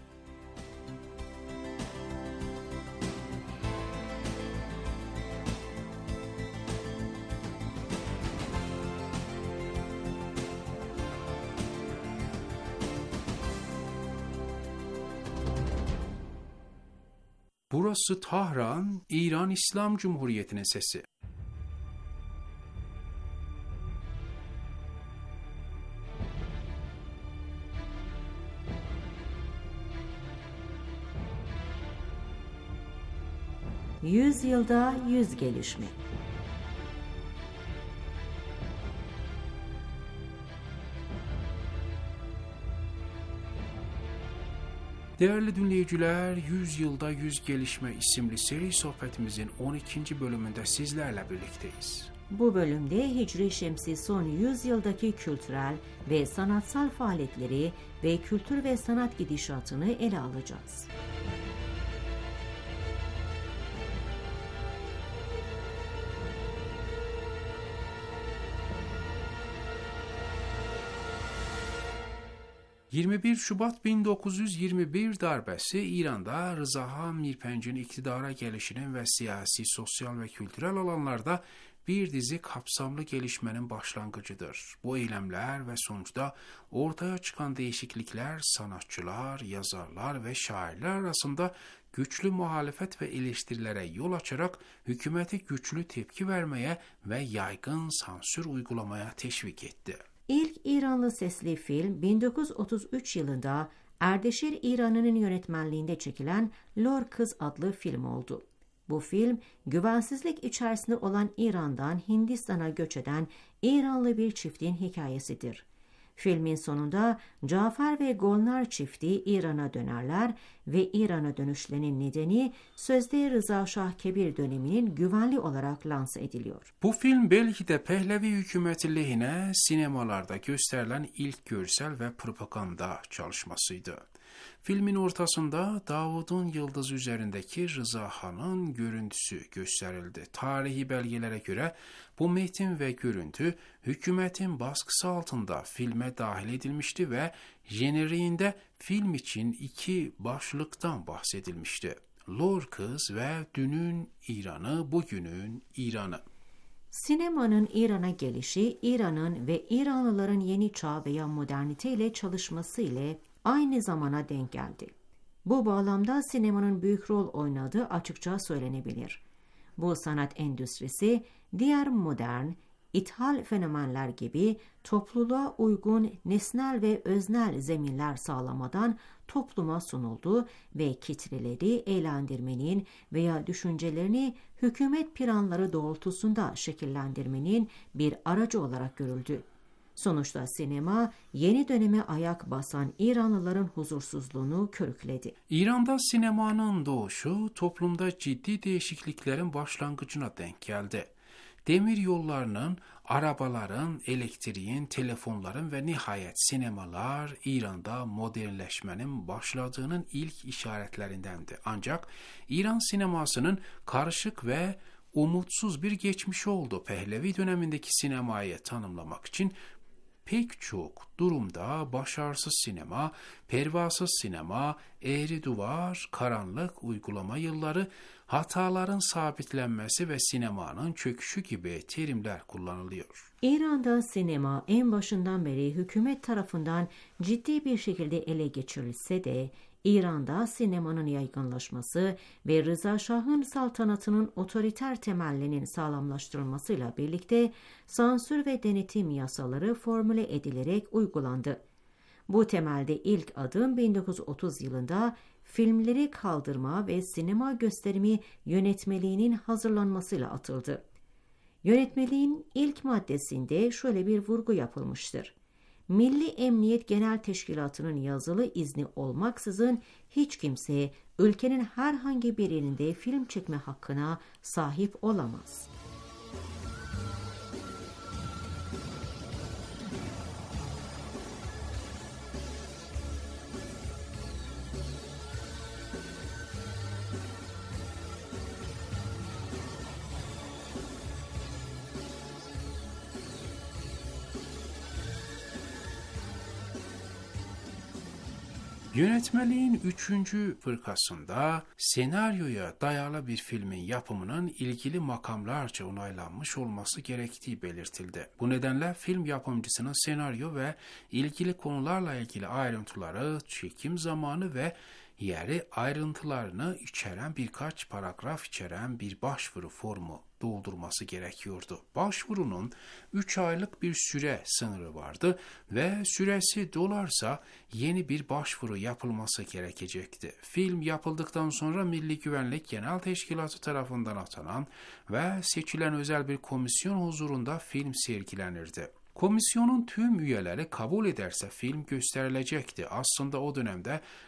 Burası Tahran, İran İslam Cumhuriyeti'nin sesi. Yüz yılda yüz gelişme. Değerli dinleyiciler, yüz yılda yüz gelişme isimli seri sohbetimizin on ikinci bölümünde sizlerle birlikteyiz. Bu bölümde Hicri Şemsi son yüz yıldaki kültürel ve sanatsal faaliyetleri ve kültür ve sanat gidişatını ele alacağız. yirmi bir Şubat bin dokuz yüz yirmi bir darbesi İran'da Rıza Han Mirpenç'in iktidara gelişinin ve siyasi, sosyal ve kültürel alanlarda bir dizi kapsamlı gelişmenin başlangıcıdır. Bu eylemler ve sonuçta ortaya çıkan değişiklikler sanatçılar, yazarlar ve şairler arasında güçlü muhalefet ve eleştirilere yol açarak hükümete güçlü tepki vermeye ve yaygın sansür uygulamaya teşvik etti. İlk İranlı sesli film bin dokuz yüz otuz üç yılında Erdeşir İran'ın yönetmenliğinde çekilen Lor Kız adlı film oldu. Bu film, güvensizlik içerisinde olan İran'dan Hindistan'a göç eden İranlı bir çiftin hikayesidir. Filmin sonunda Cafer ve Golnar çifti İran'a dönerler ve İran'a dönüşlerinin nedeni sözde Rıza Şah Kebir döneminin güvenli olarak lanse ediliyor. Bu film belki de Pehlevi hükümeti lehine sinemalarda gösterilen ilk görsel ve propaganda çalışmasıydı. Filmin ortasında Davud'un yıldız üzerindeki Rıza Han'ın görüntüsü gösterildi. Tarihi belgelere göre bu metin ve görüntü hükümetin baskısı altında filme dahil edilmişti ve jeneriğinde film için iki başlıktan bahsedilmişti. Lor Kız ve Dünün İran'ı, Bugünün İran'ı. Sinemanın İran'a gelişi, İran'ın ve İranlıların yeni çağ veya modernite ile çalışması ile aynı zamana denk geldi. Bu bağlamda sinemanın büyük rol oynadığı açıkça söylenebilir. Bu sanat endüstrisi diğer modern, ithal fenomenler gibi topluluğa uygun nesnel ve öznel zeminler sağlamadan topluma sunuldu ve kitleleri eğlendirmenin veya düşüncelerini hükümet planları doğrultusunda şekillendirmenin bir aracı olarak görüldü. Sonuçta sinema yeni döneme ayak basan İranlıların huzursuzluğunu körükledi. İran'da sinemanın doğuşu toplumda ciddi değişikliklerin başlangıcına denk geldi. Demir yollarının, arabaların, elektriğin, telefonların ve nihayet sinemalar İran'da modernleşmenin başladığının ilk işaretlerindendi. Ancak İran sinemasının karışık ve umutsuz bir geçmişi oldu. Pehlevi dönemindeki sinemayı tanımlamak için pek çok durumda başarısız sinema, pervasız sinema, eğri duvar, karanlık uygulama yılları, hataların sabitlenmesi ve sinemanın çöküşü gibi terimler kullanılıyor. İran'da sinema en başından beri hükümet tarafından ciddi bir şekilde ele geçirilse de İran'da sinemanın yaygınlaşması ve Rıza Şah'ın saltanatının otoriter temellerinin sağlamlaştırılmasıyla birlikte sansür ve denetim yasaları formüle edilerek uygulandı. Bu temelde ilk adım bin dokuz yüz otuz yılında filmleri kaldırma ve sinema gösterimi yönetmeliğinin hazırlanmasıyla atıldı. Yönetmeliğin ilk maddesinde şöyle bir vurgu yapılmıştır. Milli Emniyet Genel Teşkilatı'nın yazılı izni olmaksızın hiç kimse ülkenin herhangi bir yerinde film çekme hakkına sahip olamaz. Yönetmeliğin üçüncü fırkasında senaryoya dayalı bir filmin yapımının ilgili makamlarca onaylanmış olması gerektiği belirtildi. Bu nedenle film yapımcısının senaryo ve ilgili konularla ilgili ayrıntıları, çekim zamanı ve yeri ayrıntılarını içeren birkaç paragraf içeren bir başvuru formu doldurması gerekiyordu. Başvurunun üç aylık bir süre sınırı vardı ve süresi dolarsa yeni bir başvuru yapılması gerekecekti. Film yapıldıktan sonra Milli Güvenlik Genel Teşkilatı tarafından atanan ve seçilen özel bir komisyon huzurunda film sergilenirdi. Komisyonun tüm üyeleri kabul ederse film gösterilecekti. Aslında o dönemde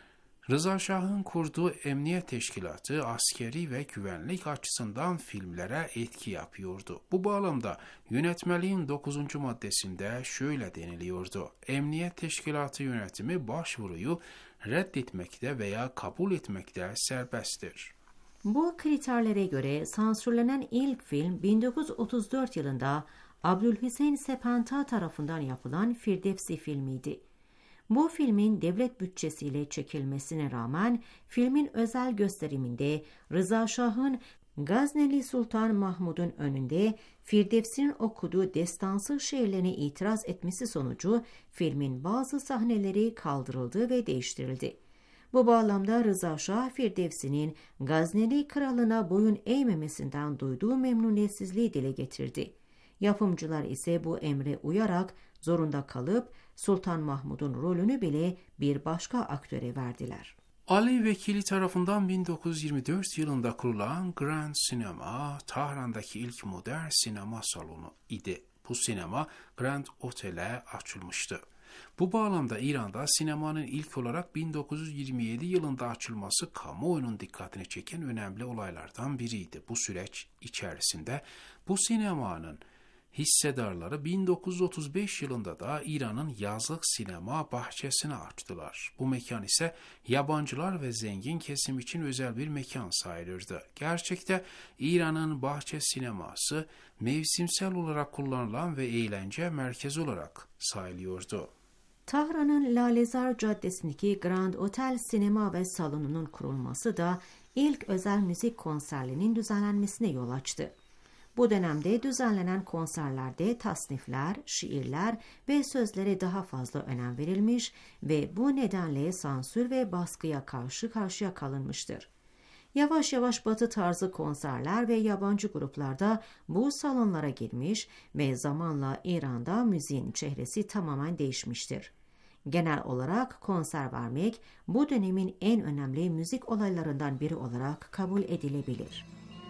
Rıza Şah'ın kurduğu emniyet teşkilatı askeri ve güvenlik açısından filmlere etki yapıyordu. Bu bağlamda yönetmeliğin dokuzuncu maddesinde şöyle deniliyordu. Emniyet teşkilatı yönetimi başvuruyu reddetmekte veya kabul etmekte serbesttir. Bu kriterlere göre sansürlenen ilk film bin dokuz yüz otuz dört yılında Abdülhüseyin Sepenta tarafından yapılan Firdevsi filmiydi. Bu filmin devlet bütçesiyle çekilmesine rağmen filmin özel gösteriminde Rıza Şah'ın Gazneli Sultan Mahmud'un önünde Firdevsi'nin okuduğu destansı şiirlerine itiraz etmesi sonucu filmin bazı sahneleri kaldırıldı ve değiştirildi. Bu bağlamda Rıza Şah, Firdevsi'nin Gazneli kralına boyun eğmemesinden duyduğu memnuniyetsizliği dile getirdi. Yapımcılar ise bu emre uyarak zorunda kalıp Sultan Mahmud'un rolünü bile bir başka aktöre verdiler. Ali Vekili tarafından bin dokuz yüz yirmi dört yılında kurulan Grand Sinema, Tahran'daki ilk modern sinema salonu idi. Bu sinema Grand Otel'e açılmıştı. Bu bağlamda İran'da sinemanın ilk olarak bin dokuz yüz yirmi yedi yılında açılması kamuoyunun dikkatini çeken önemli olaylardan biriydi. Bu süreç içerisinde bu sinemanın hissedarları bin dokuz yüz otuz beş yılında da İran'ın yazlık sinema bahçesini açtılar. Bu mekan ise yabancılar ve zengin kesim için özel bir mekan sayılırdı. Gerçekte İran'ın bahçe sineması mevsimsel olarak kullanılan ve eğlence merkezi olarak sayılıyordu. Tahran'ın Lalezar Caddesi'ndeki Grand Otel Sinema ve Salonu'nun kurulması da ilk özel müzik konserlerinin düzenlenmesine yol açtı. Bu dönemde düzenlenen konserlerde tasnifler, şiirler ve sözlere daha fazla önem verilmiş ve bu nedenle sansür ve baskıya karşı karşıya kalınmıştır. Yavaş yavaş Batı tarzı konserler ve yabancı gruplarda bu salonlara girmiş ve zamanla İran'da müziğin çehresi tamamen değişmiştir. Genel olarak konser vermek bu dönemin en önemli müzik olaylarından biri olarak kabul edilebilir.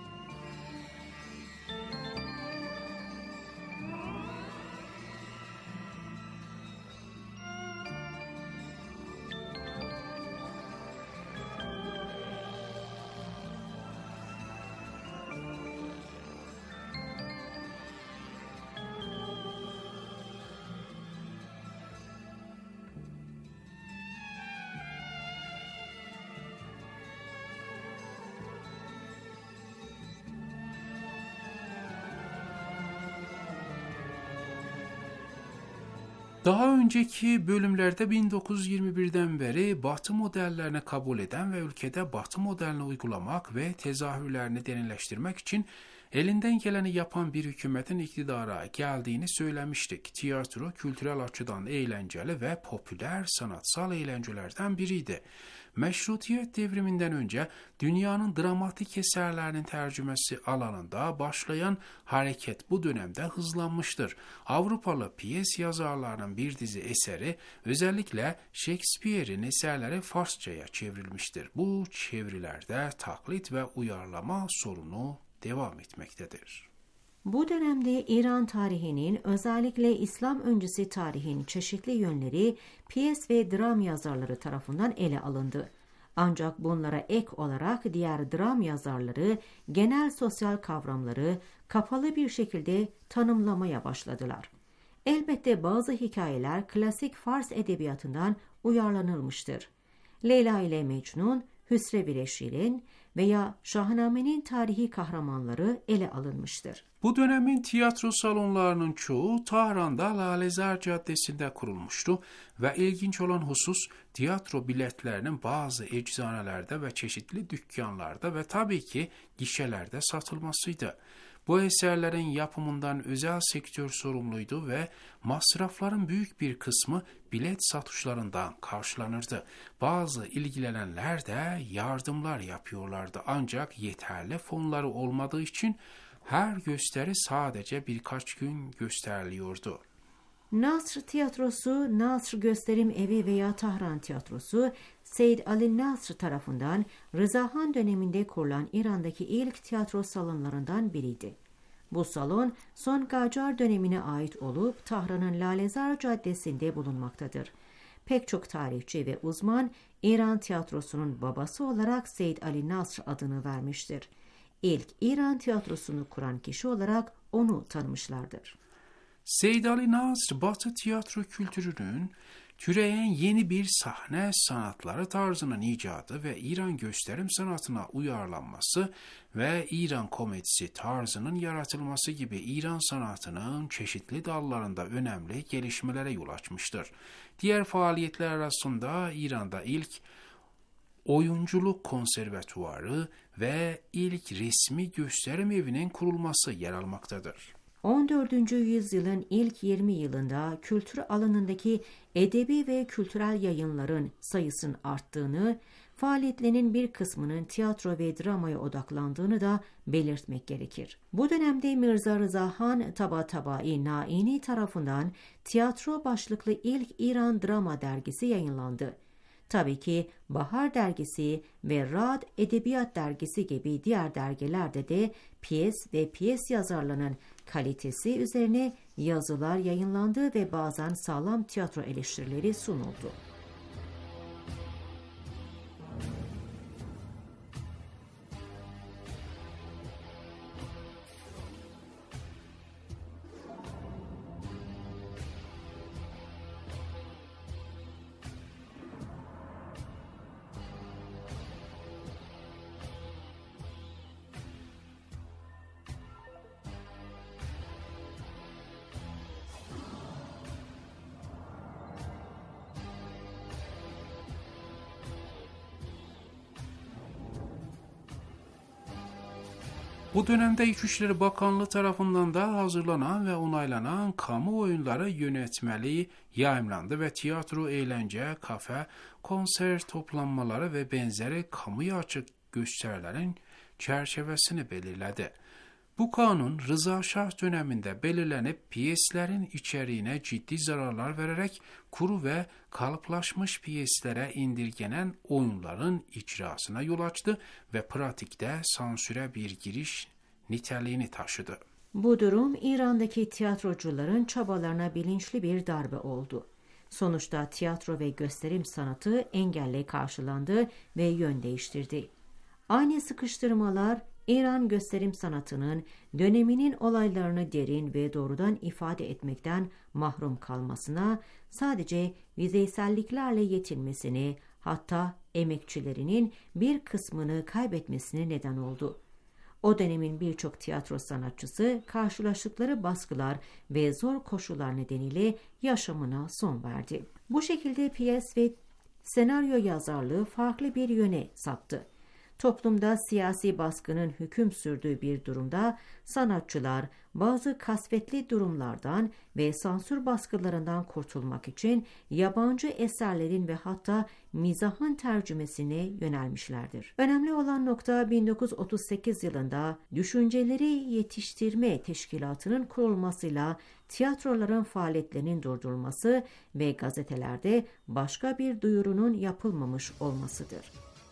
Daha önceki bölümlerde bin dokuz yüz yirmi birden beri Batı modellerini kabul eden ve ülkede Batı modelini uygulamak ve tezahürlerini derinleştirmek için elinden geleni yapan bir hükümetin iktidara geldiğini söylemiştik. Tiyatro kültürel açıdan eğlenceli ve popüler sanatsal eğlencelerden biriydi. Meşrutiyet devriminden önce dünyanın dramatik eserlerinin tercümesi alanında başlayan hareket bu dönemde hızlanmıştır. Avrupalı piyes yazarlarının bir dizi eseri özellikle Shakespeare'in eserleri Farsçaya çevrilmiştir. Bu çevirilerde taklit ve uyarlama sorunu devam etmektedir. Bu dönemde İran tarihinin özellikle İslam öncesi tarihin çeşitli yönleri piyes ve dram yazarları tarafından ele alındı. Ancak bunlara ek olarak diğer dram yazarları genel sosyal kavramları kapalı bir şekilde tanımlamaya başladılar. Elbette bazı hikayeler klasik Fars edebiyatından uyarlanılmıştır. Leyla ile Mecnun, Hüsrev ile Şirin veya Şahnamene'nin tarihi kahramanları ele alınmıştır. Bu dönemin tiyatro salonlarının çoğu Tahran'da Lalezar Caddesi'nde kurulmuştu ve ilginç olan husus tiyatro biletlerinin bazı eczanelerde ve çeşitli dükkanlarda ve tabii ki gişelerde satılmasıydı. Bu eserlerin yapımından özel sektör sorumluydu ve masrafların büyük bir kısmı bilet satışlarından karşılanırdı. Bazı ilgilenenler de yardımlar yapıyorlardı ancak yeterli fonları olmadığı için her gösteri sadece birkaç gün gösteriliyordu. Nasr Tiyatrosu, Nasr Gösterim Evi veya Tahran Tiyatrosu, Seyyid Ali Nasr tarafından Rıza Han döneminde kurulan İran'daki ilk tiyatro salonlarından biriydi. Bu salon son Qacar dönemine ait olup Tahran'ın Lalezar Caddesi'nde bulunmaktadır. pek çok tarihçi ve uzman İran tiyatrosunun babası olarak Seyyid Ali Nasr adını vermiştir. İlk İran tiyatrosunu kuran kişi olarak onu tanımışlardır. Seyyid Ali Nasr, Batı tiyatro kültürünün türeyen yeni bir sahne sanatları tarzının icadı ve İran gösterim sanatına uyarlanması ve İran komedisi tarzının yaratılması gibi İran sanatının çeşitli dallarında önemli gelişmelere yol açmıştır. Diğer faaliyetler arasında İran'da ilk oyunculuk konservatuvarı ve ilk resmi gösterim evinin kurulması yer almaktadır. on dördüncü yüzyılın ilk yirmi yılında kültür alanındaki edebi ve kültürel yayınların sayısının arttığını, faaliyetlerinin bir kısmının tiyatro ve dramaya odaklandığını da belirtmek gerekir. Bu dönemde Mirza Rıza Han Tabatabai Naini tarafından tiyatro başlıklı ilk İran drama dergisi yayınlandı. Tabii ki Bahar dergisi ve Rad Edebiyat dergisi gibi diğer dergilerde de piyes ve piyes yazarlarının kalitesi üzerine yazılar yayınlandı ve bazen sağlam tiyatro eleştirileri sunuldu. Bu dönemde İçişleri Bakanlığı tarafından da hazırlanan ve onaylanan kamu oyunları yönetmeliği yayımlandı ve tiyatro, eğlence, kafe, konser toplanmaları ve benzeri kamuya açık gösterilerin çerçevesini belirledi. Bu kanun Rıza Şah döneminde belirlenip piyeslerin içeriğine ciddi zararlar vererek kuru ve kalıplaşmış piyeslere indirgenen oyunların icrasına yol açtı ve pratikte sansüre bir giriş niteliğini taşıdı. Bu durum İran'daki tiyatrocuların çabalarına bilinçli bir darbe oldu. Sonuçta tiyatro ve gösterim sanatı engelle karşılandı ve yön değiştirdi. Aynı sıkıştırmalar İran gösterim sanatının döneminin olaylarını derin ve doğrudan ifade etmekten mahrum kalmasına, sadece yüzeyselliklerle yetinmesine, hatta emekçilerinin bir kısmını kaybetmesine neden oldu. O dönemin birçok tiyatro sanatçısı karşılaştıkları baskılar ve zor koşullar nedeniyle yaşamına son verdi. Bu şekilde piyes ve senaryo yazarlığı farklı bir yöne saptı. Toplumda siyasi baskının hüküm sürdüğü bir durumda sanatçılar bazı kasvetli durumlardan ve sansür baskılarından kurtulmak için yabancı eserlerin ve hatta mizahın tercümesine yönelmişlerdir. Önemli olan nokta bin dokuz yüz otuz sekiz yılında Düşünceleri Yetiştirme Teşkilatı'nın kurulmasıyla tiyatroların faaliyetlerinin durdurulması ve gazetelerde başka bir duyurunun yapılmamış olmasıdır.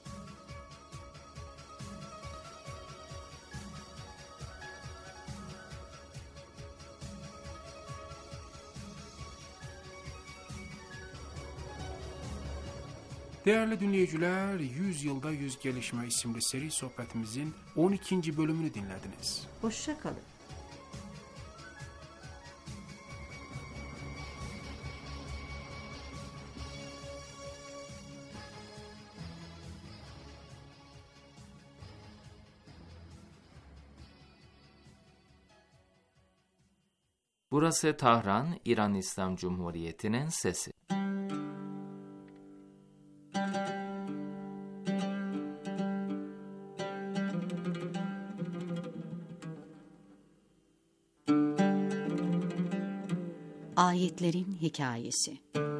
Değerli dinleyiciler, yüz yılda yüz gelişme isimli seri sohbetimizin on ikinci bölümünü dinlediniz. Hoşça kalın. Burası Tahran, İran İslam Cumhuriyeti'nin sesi. Ayetlerin Hikayesi.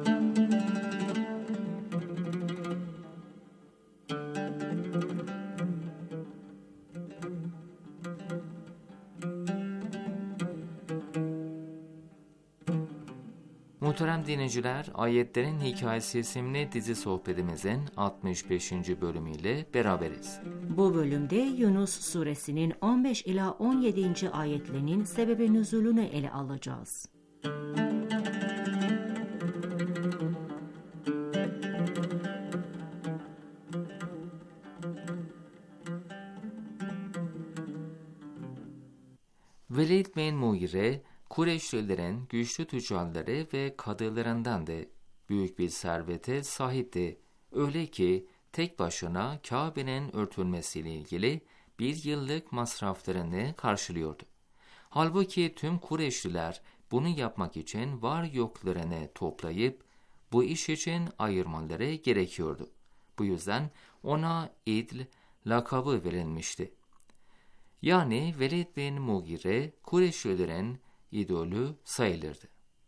Muhterem dinleyiciler, Ayetlerin Hikayesi isimli dizi sohbetimizin altmış beşinci bölümüyle beraberiz. Bu bölümde Yunus suresinin on beş ila on yedinci ayetlerinin sebebi nüzulünü ele alacağız. Velid bin Mughire, Kureyşlilerin güçlü tüccarları ve kadılarından da büyük bir servete sahipti. Öyle ki tek başına Kabe'nin örtülmesiyle ilgili bir yıllık masraflarını karşılıyordu. Halbuki tüm Kureyşliler bunu yapmak için var yoklarını toplayıp bu iş için ayırmaları gerekiyordu. Bu yüzden ona İdl lakabı verilmişti. Yani Velid bin Mughire Kureyşlilerin idolü sayılırdı.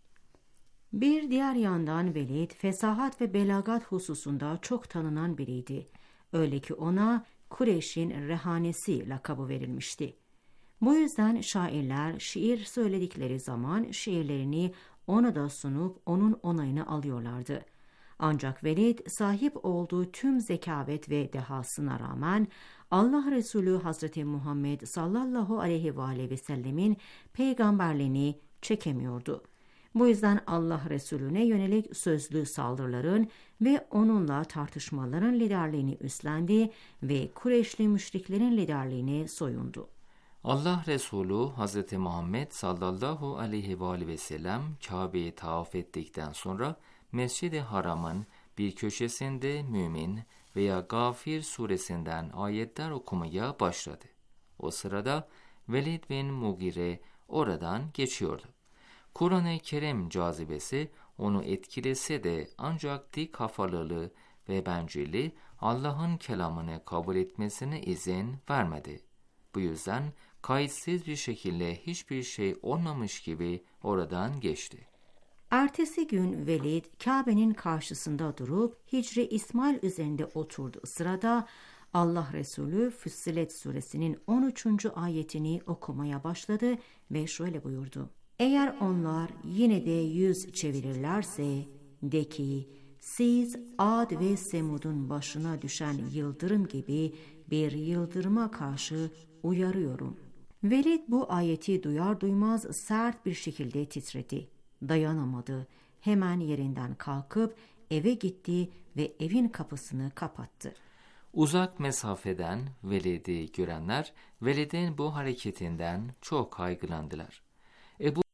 Bir diğer yandan Velid, fesahat ve belagat hususunda çok tanınan biriydi. Öyle ki ona Kureyş'in rehanesi lakabı verilmişti. Bu yüzden şairler şiir söyledikleri zaman şiirlerini ona da sunup onun onayını alıyorlardı. Ancak Velid sahip olduğu tüm zekavet ve dehasına rağmen Allah Resulü Hazreti Muhammed sallallahu aleyhi ve aleyhi ve sellemin peygamberliğini çekemiyordu. Bu yüzden Allah Resulüne yönelik sözlü saldırıların ve onunla tartışmaların liderliğini üstlendi ve Kureyşli müşriklerin liderliğine soyundu. Allah Resulü Hazreti Muhammed sallallahu aleyhi ve aleyhi ve sellem Kabe'yi tavaf ettikten sonra Mescid-i Haram'ın bir köşesinde Mümin veya Gafir suresinden ayetler okumaya başladı. O sırada Velid bin Mughire oradan geçiyordu. Kur'an-ı Kerim cazibesi onu etkilese de ancak dik kafalılığı ve bencilliği Allah'ın kelamını kabul etmesine izin vermedi. Bu yüzden kayıtsız bir şekilde hiçbir şey olmamış gibi oradan geçti. Ertesi gün Velid Kabe'nin karşısında durup Hicri İsmail üzerinde oturduğu sırada Allah Resulü Füssilet suresinin on üçüncü ayetini okumaya başladı ve şöyle buyurdu. Eğer onlar yine de yüz çevirirlerse de ki siz Ad ve Semud'un başına düşen yıldırım gibi bir yıldırıma karşı uyarıyorum. Velid bu ayeti duyar duymaz sert bir şekilde titredi. Dayanamadı. Hemen yerinden kalkıp eve gitti ve evin kapısını kapattı. Uzak mesafeden Velid'i görenler Velid'in bu hareketinden çok kaygılandılar. Ebu